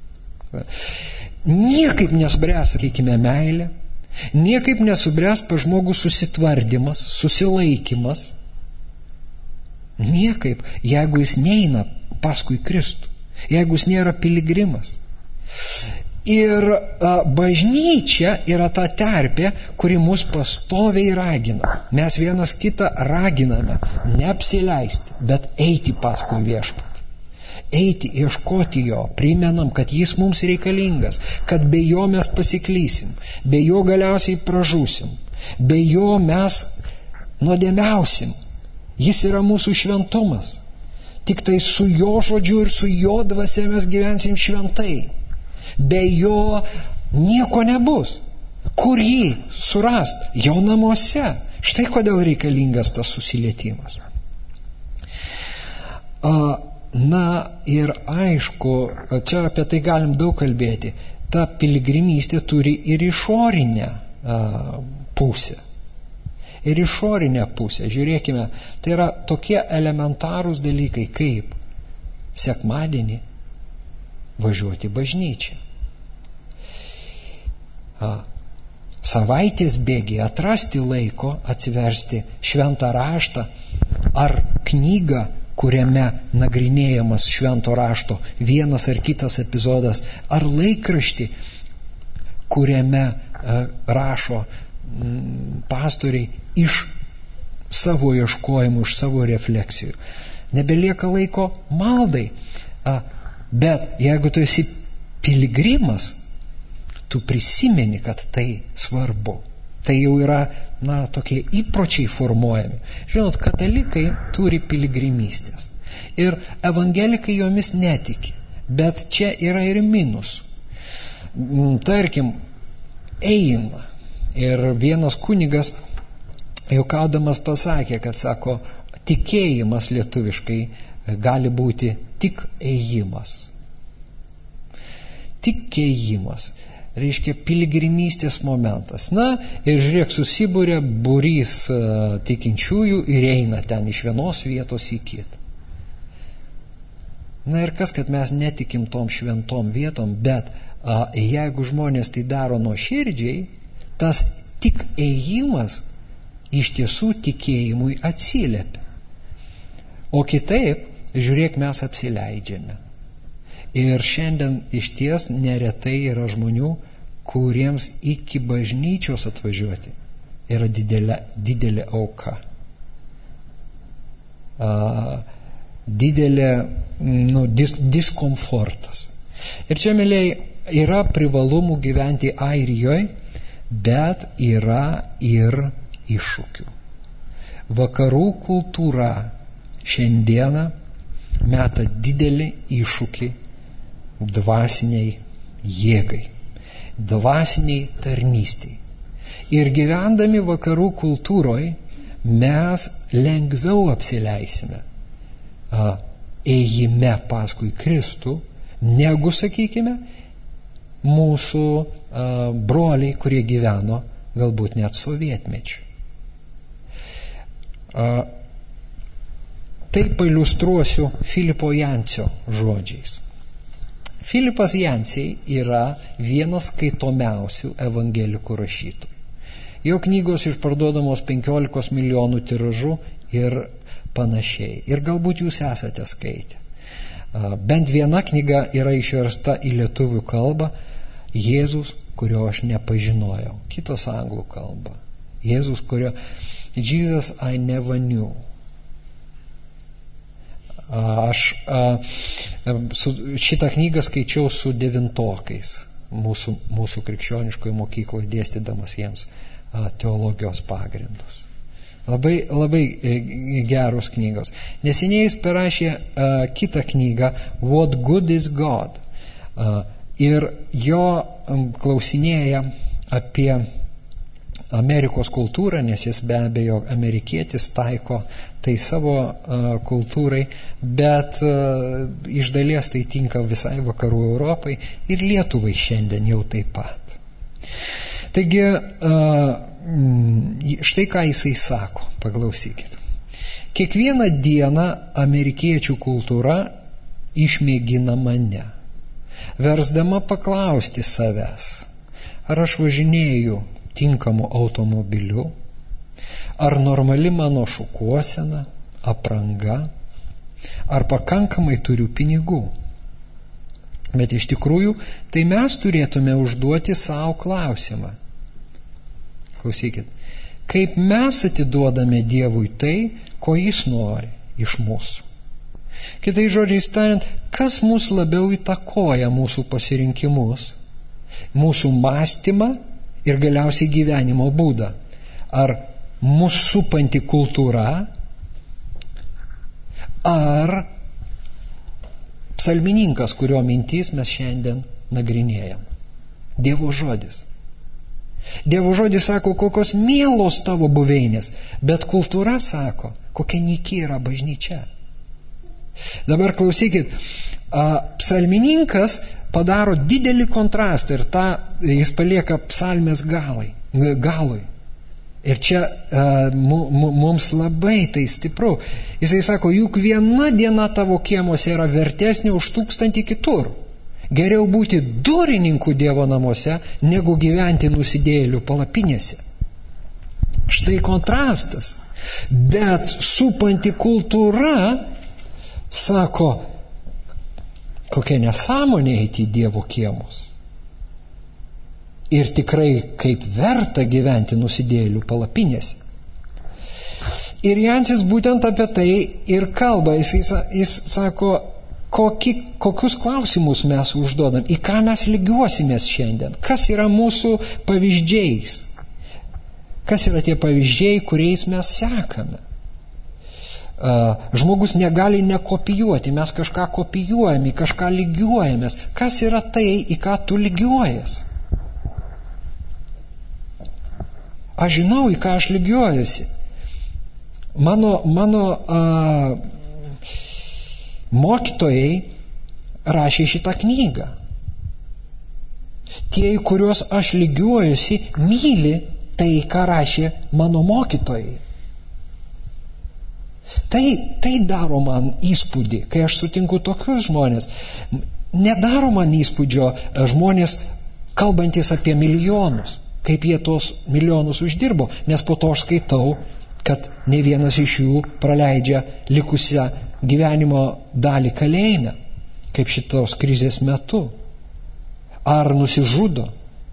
Niekaip nesubręs, sakykime, meilė, niekaip nesubręs pa žmogų susitvardymas, susilaikymas. Niekaip, jeigu jis neina paskui Kristų. Jeigu jis nėra piligrimas. Ir a, bažnyčia yra ta terpė, kuri mus pastoviai ragina. Mes vienas kitą raginame neapsileisti, bet eiti paskui viešpatį. Eiti, ieškoti jo, primenam, kad jis mums reikalingas, kad be jo mes pasiklysim, be jo galiausiai pražūsim, be jo mes nuodėmiausim. Jis yra mūsų šventumas. Tik tai su jo žodžiu ir su jo dvasia mes gyvensim šventai. Be jo nieko nebus. Kur jį surast? Jo namuose. Štai kodėl reikalingas tas susilietimas. Na ir aišku, čia apie tai galim daug kalbėti. ta piligrimystė turi ir išorinę a, pusę. Ir išorinę pusę. Žiūrėkime, tai yra tokie elementarūs dalykai, kaip sekmadienį važiuoti į bažnyčią. A, savaitės bėgiai atrasti laiko, atsiversti šventą raštą ar knygą, kuriame nagrinėjamas švento rašto vienas ar kitas epizodas, ar laikraštį, kuriame a, rašo m, pastoriai iš savo ieškojimų, iš savo refleksijų. Nebelieka laiko maldai. A, bet jeigu tu esi piligrimas, tu prisimeni, kad tai svarbu. Tai jau yra, na, tokie įpročiai formuojami. Žinot, katalikai turi piligrimystės. Ir evangelikai jomis netiki. Bet čia yra ir minus. Tarkim, eina. Ir vienas kunigas juokaudamas pasakė, kad sako, tikėjimas lietuviškai gali būti tik ėjimas. Tikėjimas. Reiškia piligrimystės momentas. Na, ir žiūrėk, susibūrė būrys uh, tikinčiųjų ir eina ten iš vienos vietos į kitą. Na ir kas, kad mes netikim tom šventom vietom, bet uh, jeigu žmonės tai daro nuoširdžiai, tas tik ėjimas iš tiesų tikėjimui atsiliepia. O kitaip, žiūrėk, mes apsileidžiame. Ir šiandien iš ties neretai yra žmonių, kuriems iki bažnyčios atvažiuoti yra didelė, didelė auka. A, didelė nu, dis, diskomfortas. Ir čia, mėlyjei, yra privalumų gyventi Airijoje, bet yra ir iššūkių. Vakarų kultūra šiandieną meta didelį iššūkį dvasiniai jėgai, dvasiniai tarnystei. Ir gyvendami vakarų kultūroje mes lengviau apsileisime a, ėjime paskui Kristų, negu, sakykime, mūsų a, broliai, kurie gyveno galbūt net sovietmečiu. A, tai pailiustruosiu Filipo Jancio žodžiais. Filipas Jansiai yra vienas skaitomiausių evangelikų rašytojų. Jo knygos išparduodamos penkiolikos milijonų tiražu ir panašiai. Ir galbūt jūs esate skaitę. Bent viena knyga yra išversta į lietuvių kalbą, Jėzus, kurio aš nepažinojau. Kitos anglų kalba. Jėzus, kurio Jesus I never knew. Aš a, su, šitą knygą skaičiau su devintokais mūsų, mūsų krikščioniškoje mokykloje, dėstydamas jiems a, teologijos pagrindus. Labai, labai e, geros knygos. Neseniai jis parašė a, kitą knygą What Good is God. A, ir jo a, klausinėja apie Amerikos kultūrą, nes jis be abejo amerikietis, taiko tai savo uh, kultūrai, bet uh, iš dalies tai tinka visai vakarų Europai ir Lietuvai šiandien jau taip pat. Taigi, uh, štai ką jisai sako, paklausykit. Kiekvieną dieną amerikiečių kultūra išmėgina mane, versdama paklausti savęs, ar aš važinėju tinkamu automobiliu, ar normali mano šukuosena, apranga, ar pakankamai turiu pinigų. Bet iš tikrųjų, tai mes turėtume užduoti savo klausimą. Klausykit, kaip mes atiduodame Dievui tai, ko Jis nori iš mūsų. Kitais žodžiais tariant, kas mus labiau įtakoja mūsų pasirinkimus, mūsų mąstymą ir galiausiai gyvenimo būdą. Ar mūsų supanti kultūra, ar psalmininkas, kurio mintys mes šiandien nagrinėjam. Dievo žodis. Dievo žodis sako, kokios mielos tavo buveinės, bet kultūra sako, kokia nyki yra bažnyčia. Dabar klausykit, a, psalmininkas padaro didelį kontrastą ir tą jis palieka psalmės galai, galui. Ir čia uh, mums labai tai stipru. Jisai sako, juk viena diena tavo kiemuose yra vertesnė už tūkstantį kitur. Geriau būti durininku Dievo namuose, negu gyventi nusidėjėlių palapinėse. Štai kontrastas. Bet supanti kultūra sako, kokia nesąmonė eiti į Dievo kiemus. Ir tikrai kaip verta gyventi nusidėjėlių palapinėse. Ir Jansis būtent apie tai ir kalba. Jis, jis sako, koki, kokius klausimus mes užduodam, į ką mes lygiuosimės šiandien, kas yra mūsų pavyzdžiais, kas yra tie pavyzdžiai, kuriais mes sekame. Žmogus negali nekopijuoti, mes kažką kopijuojame, kažką lygiuojamės. Kas yra tai, į ką tu lygiuojas? Aš žinau, į ką aš lygiuojuosi. Mano, mano a, mokytojai rašė šitą knygą. Tie, į kuriuos aš lygiuojuosi, myli tai, ką rašė mano mokytojai. Tai, tai daro man įspūdį, kai aš sutinku tokius žmonės. Nedaro man įspūdžio žmonės, kalbantis apie milijonus. Kaip jie tos milijonus uždirbo, nes po to aš skaitau, kad ne vienas iš jų praleidžia likusią gyvenimo dalį kalėjime, kaip šitos krizės metu, ar nusižudo.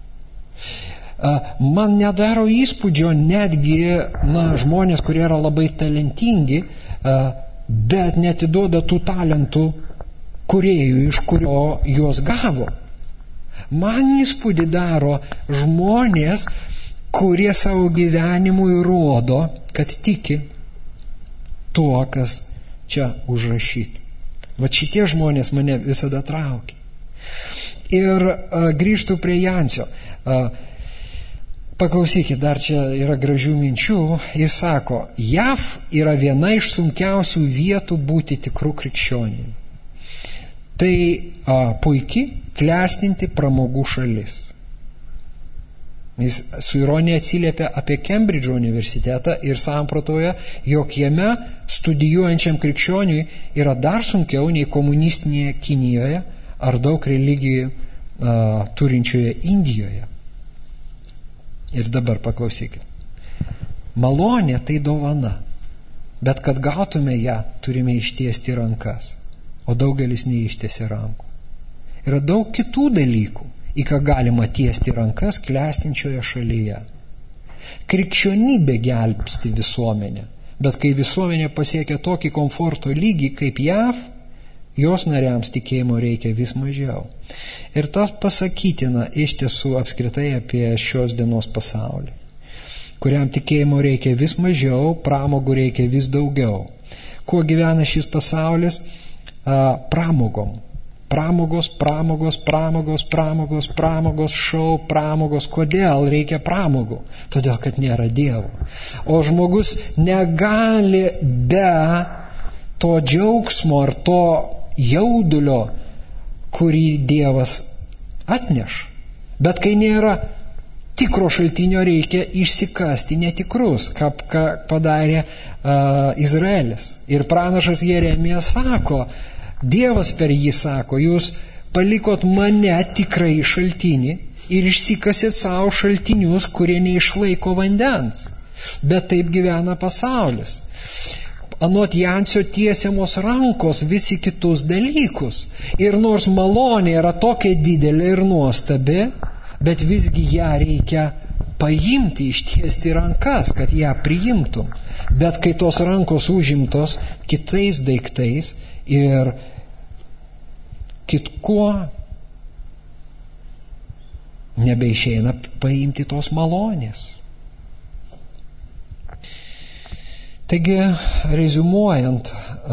Man nedaro įspūdžio netgi na, žmonės, kurie yra labai talentingi, bet netiduoda tų talentų kūrėjų, iš kurio juos gavo. Man įspūdį daro žmonės, kurie savo gyvenimu įrodo, kad tiki tuo, kas čia užrašyti. Va šitie žmonės mane visada traukia. Ir a, grįžtų prie Jansio. A, paklausykit, dar čia yra gražių minčių. Jis sako, J A V yra viena iš sunkiausių vietų būti tikrų krikščionių. Tai a, puiki, klestinti pramogų šalis. Jis su ironija atsiliepia apie Kembridžo universitetą ir samprotoja, jog jame studijuojančiam krikščioniui yra dar sunkiau nei komunistinėje Kinijoje ar daug religijų a, turinčioje Indijoje. Ir dabar paklausykit. Malonė tai dovana, bet kad gautume ją, turime ištiesti rankas, o daugelis neištiesia rankų. Yra daug kitų dalykų, į ką galima tiesti rankas klestinčioje šalyje. Krikščionybė gelbsti visuomenę, bet kai visuomenė pasiekia tokį komforto lygį kaip J A V, jos nariams tikėjimo reikia vis mažiau. Ir tas pasakytina iš tiesų apskritai apie šios dienos pasaulį, kuriam tikėjimo reikia vis mažiau, pramogų reikia vis daugiau. Kuo gyvena šis pasaulis? A, pramogom. Pramogos, pramogos, pramogos, pramogos, pramogos, šou, pramogos. Kodėl reikia pramogų? Todėl, kad nėra Dievo. O žmogus negali be to džiaugsmo ar to jaudulio, kurį Dievas atneša. Bet kai nėra tikro šaltinio, reikia išsikasti netikrus, kaip ką padarė uh, Izraelis. Ir pranašas Jeremijas sako, Dievas per jį sako, jūs palikot mane tikrai šaltinį ir išsikasit savo šaltinius, kurie neišlaiko vandens. Bet taip gyvena pasaulis. Anot Jansio tiesiamos rankos visi kitus dalykus. Ir nors malonė yra tokia didelė ir nuostabi, bet visgi ją reikia paimti, ištiesti rankas, kad ją priimtum. Bet kai tos rankos užimtos kitais daiktais ir kitkuo, nebeišeina paimti tos malonės. Taigi, reziumuojant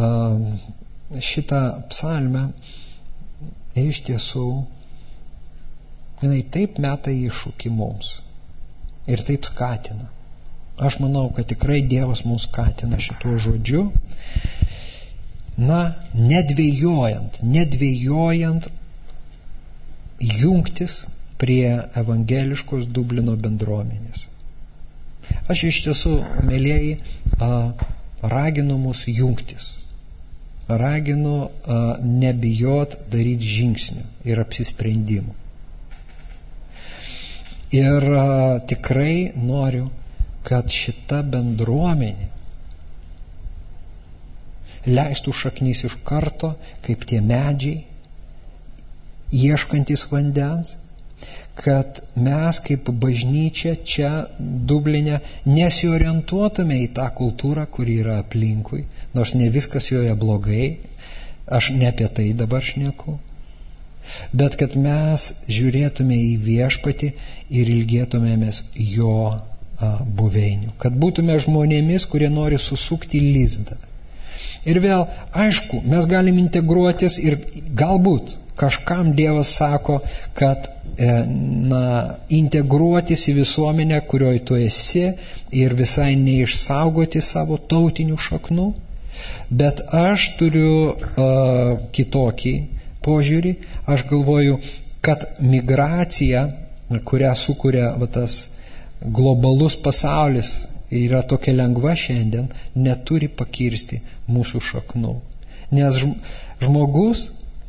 šitą psalmę, iš tiesų, jinai taip meta iššūkį mums ir taip skatina. Aš manau, kad tikrai Dievas mums skatina šituo žodžiu, na, nedvejojant, nedvejojant jungtis prie evangeliškos Dublino bendruomenės. Aš iš tiesų, mėlieji, raginu mus jungtis. Raginu nebijot daryti žingsnių ir apsisprendimų. Ir tikrai noriu, kad šita bendruomenė leistų šaknis iš karto, kaip tie medžiai, ieškantis vandens, kad mes kaip bažnyčia čia Dubline nesiorientuotume į tą kultūrą, kuri yra aplinkui, nors ne viskas joje blogai, aš ne apie tai dabar šneku, bet kad mes žiūrėtume į viešpatį ir ilgėtumėmės jo a, buveinių, kad būtume žmonėmis, kurie nori susukti lizdą. Ir vėl, aišku, mes galim integruotis ir galbūt kažkam Dievas sako, kad e, na, integruotis į visuomenę, kurioje tu esi ir visai neišsaugoti savo tautinių šaknų, bet aš turiu uh, kitokį požiūrį. Aš galvoju, kad migracija, kurią sukuria va, tas globalus pasaulis, yra tokia lengva šiandien, neturi pakirsti mūsų šaknų. Nes žmogus,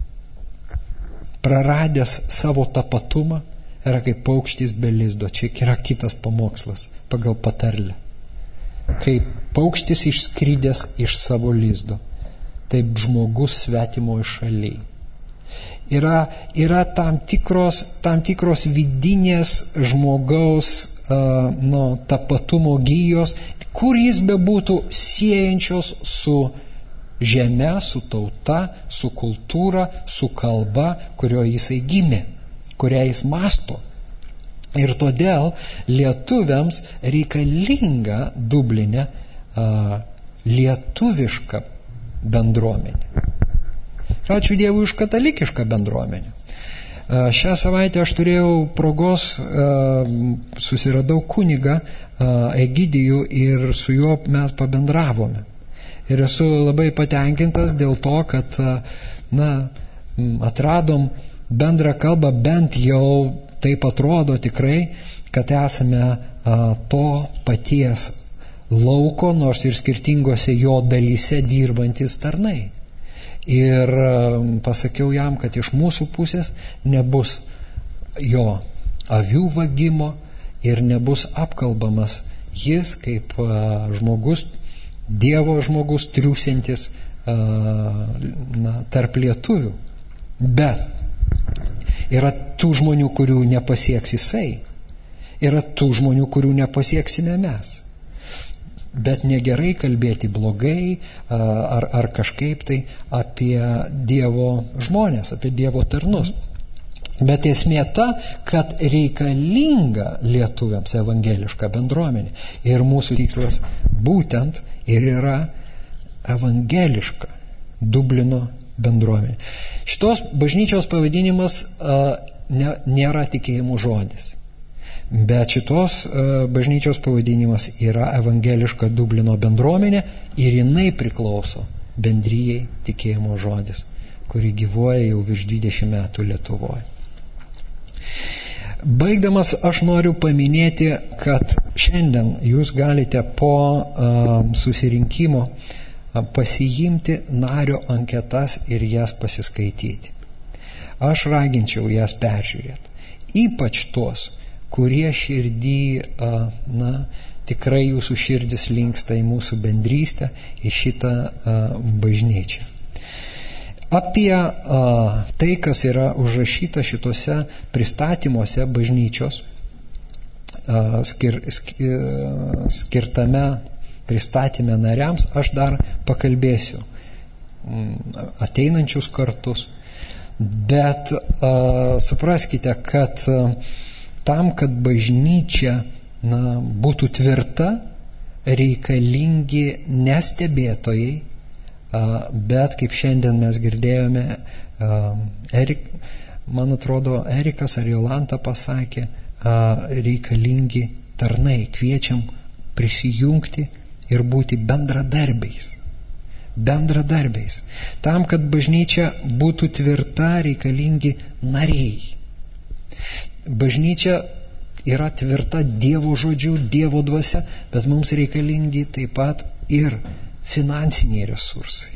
praradęs savo tapatumą, yra kaip paukštis be lizdo. Čia yra kitas pamokslas pagal patarlę. Kaip paukštis išskridęs iš savo lizdo, taip žmogus svetimoje šalyje. Yra, yra tam tikros, tam tikros vidinės žmogaus uh, no, tapatumo gijos, kur jis bebūtų siejančios su žeme, su tauta, su kultūra, su kalba, kurioje jisai gimė, kurią jis masto. Ir todėl lietuviams reikalinga Dubline uh, lietuviška bendruomenė. Ir ačiū Dievui už katalikišką bendruomenę. Uh, šią savaitę aš turėjau progos, uh, susiradau kunigą uh, Egidijų ir su juo mes pabendravome. Ir esu labai patenkintas dėl to, kad uh, na, atradom bendrą kalbą, bent jau taip atrodo tikrai, kad esame a, to paties lauko, nors ir skirtingose jo dalyse dirbantis tarnai. Ir a, pasakiau jam, kad iš mūsų pusės nebus jo avių vagimo ir nebus apkalbamas jis kaip a, žmogus, Dievo žmogus triūsiantis a, na, tarp lietuvių. Bet yra tų žmonių, kurių nepasieks jisai. Yra tų žmonių, kurių nepasieksime mes. Bet negerai kalbėti blogai ar, ar kažkaip tai apie Dievo žmonės, apie Dievo tarnus. Bet esmė ta, kad reikalinga lietuviams evangeliška bendruomenė. Ir mūsų tikslas būtent ir yra evangeliška Dublino bendruomenė. Šitos bažnyčios pavadinimas a, ne, nėra tikėjimų žodis, bet šitos a, bažnyčios pavadinimas yra evangeliška Dublino bendruomenė ir jinai priklauso bendrijai tikėjimo žodis, kuri gyvuoja jau virš dvidešimt metų Lietuvoje. Baigdamas aš noriu paminėti, kad šiandien jūs galite po a, susirinkimo pasiimti nario anketas ir jas pasiskaityti. Aš raginčiau jas peržiūrėti. Ypač tuos, kurie širdį, na, tikrai jūsų širdis linksta į mūsų bendrystę, į šitą bažnyčią. Apie a, tai, kas yra užrašyta šitose pristatymuose bažnyčios, a, skir, skir, skirtame pristatymę nariams, aš dar pakalbėsiu ateinančius kartus. Bet a, supraskite, kad a, tam, kad bažnyčia na, būtų tvirta, reikalingi ne stebėtojai, a, bet kaip šiandien mes girdėjome, a, Erik, man atrodo, Erikas ar Jolanta pasakė, a, reikalingi tarnai, kviečiam prisijungti ir būti bendradarbiais. Bendradarbiais. Tam, kad bažnyčia būtų tvirta, reikalingi nariai. Bažnyčia yra tvirta Dievo žodžiu, Dievo dvasia, bet mums reikalingi taip pat ir finansiniai resursai.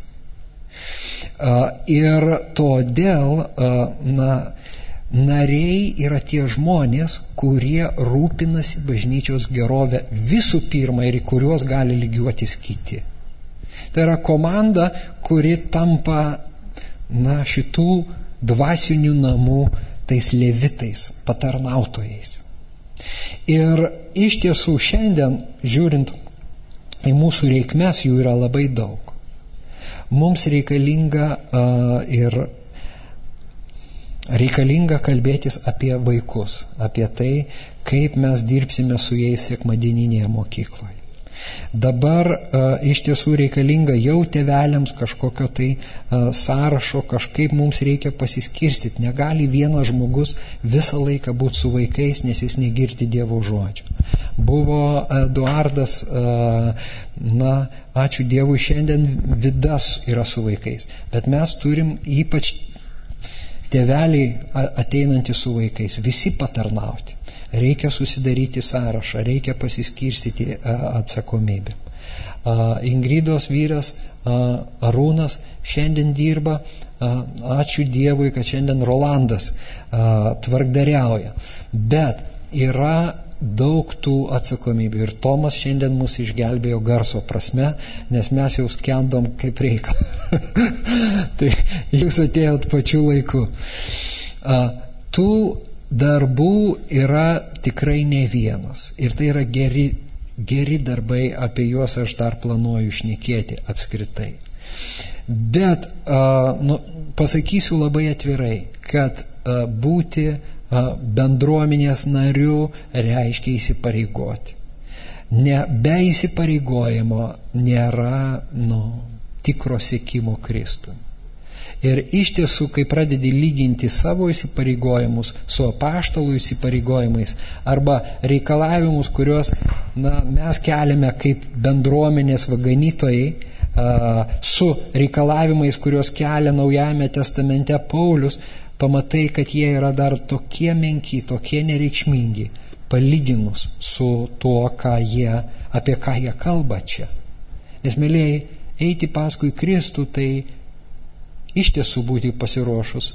Ir todėl, na, nariai yra tie žmonės, kurie rūpinasi bažnyčios gerovę visų pirma ir į kuriuos gali lygiuotis kiti. Tai yra komanda, kuri tampa, na, šitų dvasinių namų tais levitais, patarnautojais. Ir iš tiesų šiandien, žiūrint į mūsų reikmes, jų yra labai daug. Mums reikalinga uh, ir reikalinga kalbėtis apie vaikus, apie tai, kaip mes dirbsime su jais sekmadieninėje mokykloje. Dabar uh, iš tiesų reikalinga jau tėveliams kažkokio tai uh, sąrašo, kažkaip mums reikia pasiskirstyti. Negali vienas žmogus visą laiką būti su vaikais, nes jis negirdi Dievo žodžio. Buvo Eduardas, uh, na, ačiū Dievui, šiandien Vidas yra su vaikais, bet mes turim ypač tėveliai ateinantys su vaikais, visi patarnauti. Reikia susidaryti sąrašą, reikia pasiskirstyti atsakomybę. Ingridos vyras Arūnas šiandien dirba, ačiū Dievui, kad šiandien Rolandas tvarkdariauja. Bet yra daug tų atsakomybių ir Tomas šiandien mus išgelbėjo garso prasme, nes mes jau skendom kaip reikia. Tai jūs atėjot pačiu laiku. Tų darbų yra tikrai ne vienas ir tai yra geri, geri darbai, apie juos aš dar planuoju šnekėti apskritai. Bet uh, nu, pasakysiu labai atvirai, kad uh, būti uh, bendruomenės nariu reiškia įsipareigoti. Ne, be įsipareigojimo nėra nu, tikro sekimo Kristui. Ir iš tiesų, kai pradedi lyginti savo įsipareigojimus su apaštalų įsipareigojimais arba reikalavimus, kuriuos na, mes keliame kaip bendruomenės vaganytojai, a, su reikalavimais, kuriuos kelia Naujajame testamente Paulius, pamatai, kad jie yra dar tokie menki, tokie nereikšmingi, palyginus su tuo, ką jie, apie ką jie kalba čia. Nes, mėlėjai, eiti paskui Kristų, tai iš tiesų būti pasiruošus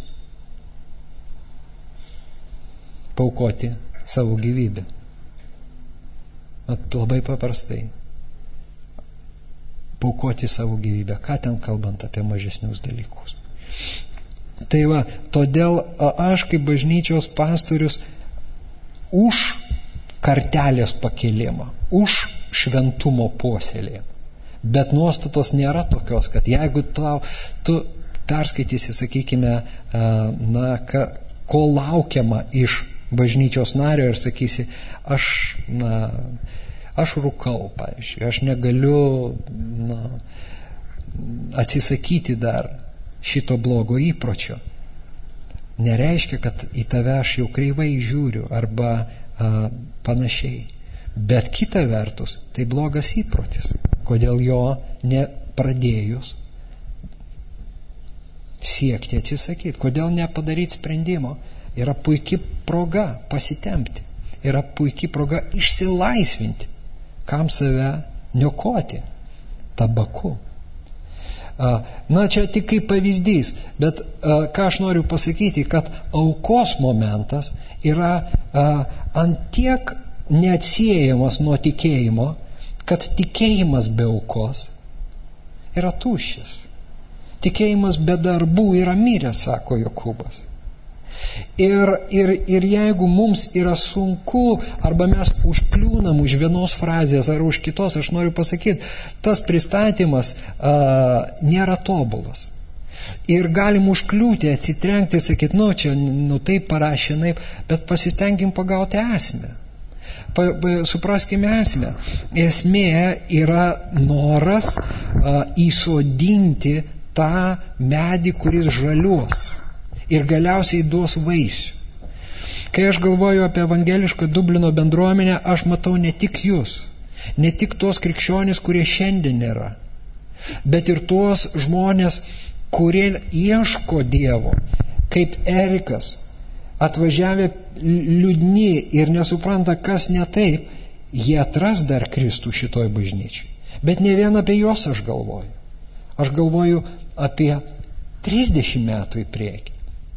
paaukoti savo gyvybę. At, labai paprastai. Paaukoti savo gyvybę. Ką ten kalbant apie mažesnius dalykus. Tai va, todėl aš kaip bažnyčios pastorius už kartelės pakelimą, už šventumo puoselėjimą. Bet nuostatos nėra tokios, kad jeigu tau, tu perskaitysi, sakykime, na, ka, ko laukiama iš bažnyčios nario ir sakysi, aš, na, aš rūkau, pavyzdžiui, aš negaliu na, atsisakyti dar šito blogo įpročio. Nereiškia, kad į tave aš jau kreivai žiūriu arba a, panašiai. Bet kita vertus, tai blogas įprotis. Kodėl jo nepradėjus siekti atsisakyti. Kodėl nepadaryti sprendimo? Yra puikia proga pasitempti. Yra puikia proga išsilaisvinti. Kam save niokoti? Tabaku. Na, čia tik kaip pavyzdys, bet ką aš noriu pasakyti, kad aukos momentas yra antiek neatsiejamas nuo tikėjimo, kad tikėjimas be aukos yra tuščias. Tikėjimas be darbų yra miręs, sako Jokūbas. Ir, ir, ir jeigu mums yra sunku, arba mes užkliūnam už vienos frazės ar už kitos, aš noriu pasakyti, tas pristatymas a, nėra tobulas. Ir galim užkliūti, atsitrenkti, sakyti, nu čia, nu taip parašė, naip, bet pasistengim pagauti esmę. Pa, pa, supraskime esmę. Esmė yra noras a, įsodinti tą medį, kuris žaliuos ir galiausiai duos vaisių. Kai aš galvoju apie evangelišką Dublino bendruomenę, aš matau ne tik jūs, ne tik tos krikščionys, kurie šiandien yra, bet ir tuos žmonės, kurie ieško Dievo, kaip Erikas, atvažiavę liūdni ir nesupranta, kas ne taip, jie atras dar Kristų šitoj bažnyčiai. Bet ne vien apie juos aš galvoju. Aš galvoju apie trisdešimt metų į priekį.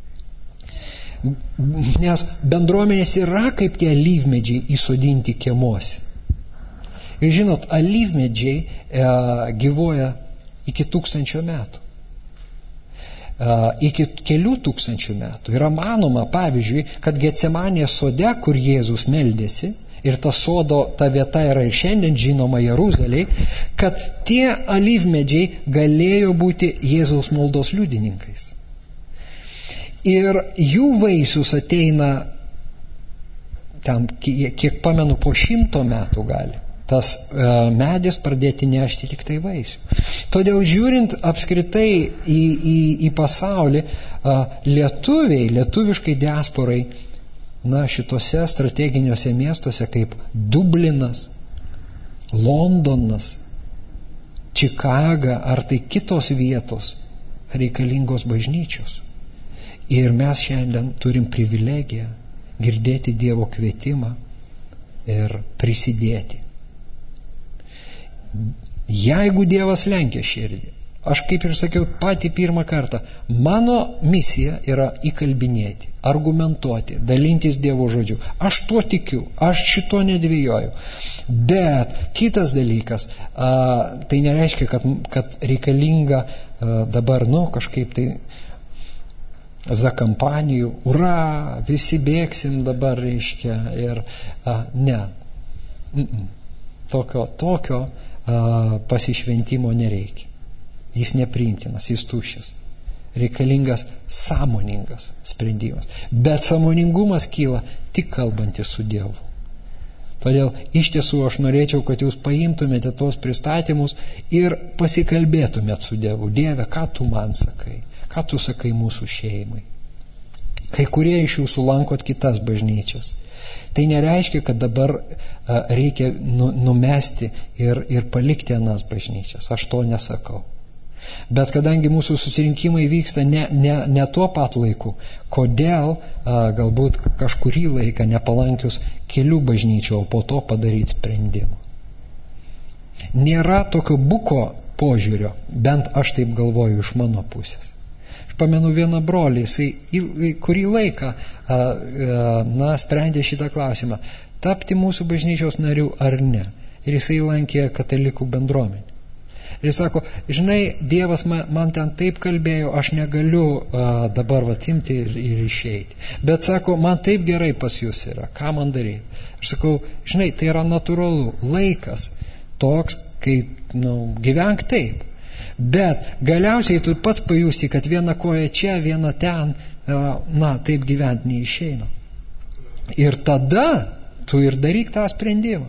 Nes bendruomenės yra kaip tie alyvmedžiai įsodinti kiemuose. Ir žinot, alyvmedžiai e, gyvuoja iki tūkstančio metų. E, iki kelių tūkstančių metų. Yra manoma, pavyzdžiui, kad Getsemanės sode, kur Jėzus meldėsi, ir ta sodo, ta vieta yra ir šiandien žinoma Jeruzalėj, kad tie alyvmedžiai galėjo būti Jėzaus maldos liudininkais. Ir jų vaisius ateina, ten, kiek pamenu, po šimto metų gali tas e, medis pradėti nešti tik tai vaisių. Todėl žiūrint apskritai į, į, į pasaulį, e, lietuviai, lietuviškai diasporai, na, šitose strateginiuose miestuose kaip Dublinas, Londonas, Čikaga ar tai kitos vietos reikalingos bažnyčios. Ir mes šiandien turim privilegiją girdėti Dievo kvietimą ir prisidėti. Jeigu Dievas lenkia širdį, aš kaip ir sakiau patį pirmą kartą, mano misija yra įkalbinėti, argumentuoti, dalintis Dievo žodžiu. Aš tuo tikiu, aš šito nedvėjoju. Bet kitas dalykas, a, tai nereiškia, kad, kad reikalinga a, dabar, nu, kažkaip tai za kampanijų, ura, visi bėgsim dabar, reiškia, ir a, ne. Mm-mm. Tokio, tokio a, pasišventimo nereikia. Jis nepriimtinas, jis tuščias. Reikalingas sąmoningas sprendimas. Bet sąmoningumas kyla tik kalbantis su Dievu. Todėl iš tiesų aš norėčiau, kad jūs paimtumėte tos pristatymus ir pasikalbėtumėt su Dievu. Dieve, ką tu man sakai? Ką tu sakai mūsų šeimai? Kai kurie iš jūsų lankot kitas bažnyčias. Tai nereiškia, kad dabar a, reikia nu, numesti ir, ir palikti anas bažnyčias. Aš to nesakau. Bet kadangi mūsų susirinkimai vyksta ne, ne, ne tuo pat laiku, kodėl a, galbūt kažkurį laiką nepalankius kelių bažnyčių, o po to padaryti sprendimą. Nėra tokio buko požiūrio, bent aš taip galvoju iš mano pusės. Aš pamenu vieną brolį, jisai kurį laiką a, a, na, sprendė šitą klausimą, tapti mūsų bažnyčios narių ar ne. Ir jisai lankė katalikų bendruomenę. Ir jis sako, žinai, Dievas man, man ten taip kalbėjo, aš negaliu a, dabar vatimti ir, ir išeiti. Bet sako, man taip gerai pas jūs yra, ką man daryti? Aš sakau, žinai, tai yra natūralu, laikas toks, kai nu, gyvenk taip. Bet galiausiai tu pats pajusi, kad viena koja čia, viena ten, a, na, taip gyventi neišeina. Ir tada tu ir daryk tą sprendimą.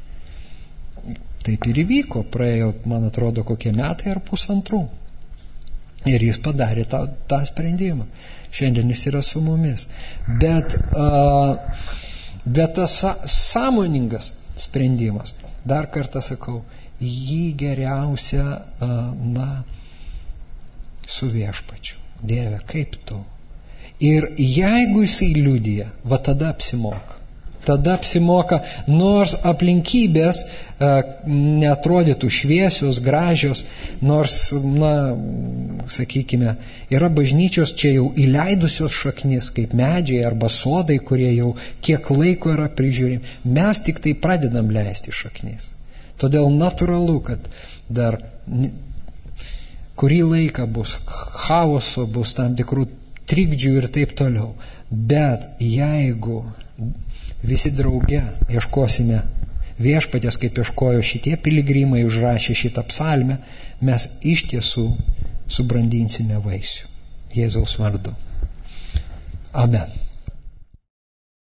Taip ir įvyko, praėjo, man atrodo, kokie metai ar pusantrų. Ir jis padarė tą, tą sprendimą. Šiandien jis yra su mumis. Bet, uh, bet tas sąmoningas sprendimas, dar kartą sakau, jį geriausia, uh, na, su viešpačiu. Dieve, kaip tu? Ir jeigu jisai liudija, va tada apsimoka. Tada apsimoka, nors aplinkybės a, neatrodytų šviesios, gražios, nors, na, sakykime, yra bažnyčios čia jau įleidusios šaknis, kaip medžiai arba sodai, kurie jau kiek laiko yra prižiūrimi. Mes tik tai pradedam leisti šaknis. Todėl natūralu, kad dar kurį laiką bus chaoso, bus tam tikrų trikdžių ir taip toliau. Bet jeigu visi drauge ieškosime viešpaties, kaip ieškojo šitie piligrimai, užrašė šitą psalmę, mes iš tiesų subrandinsime vaisių. Jėzaus vardu. Amen.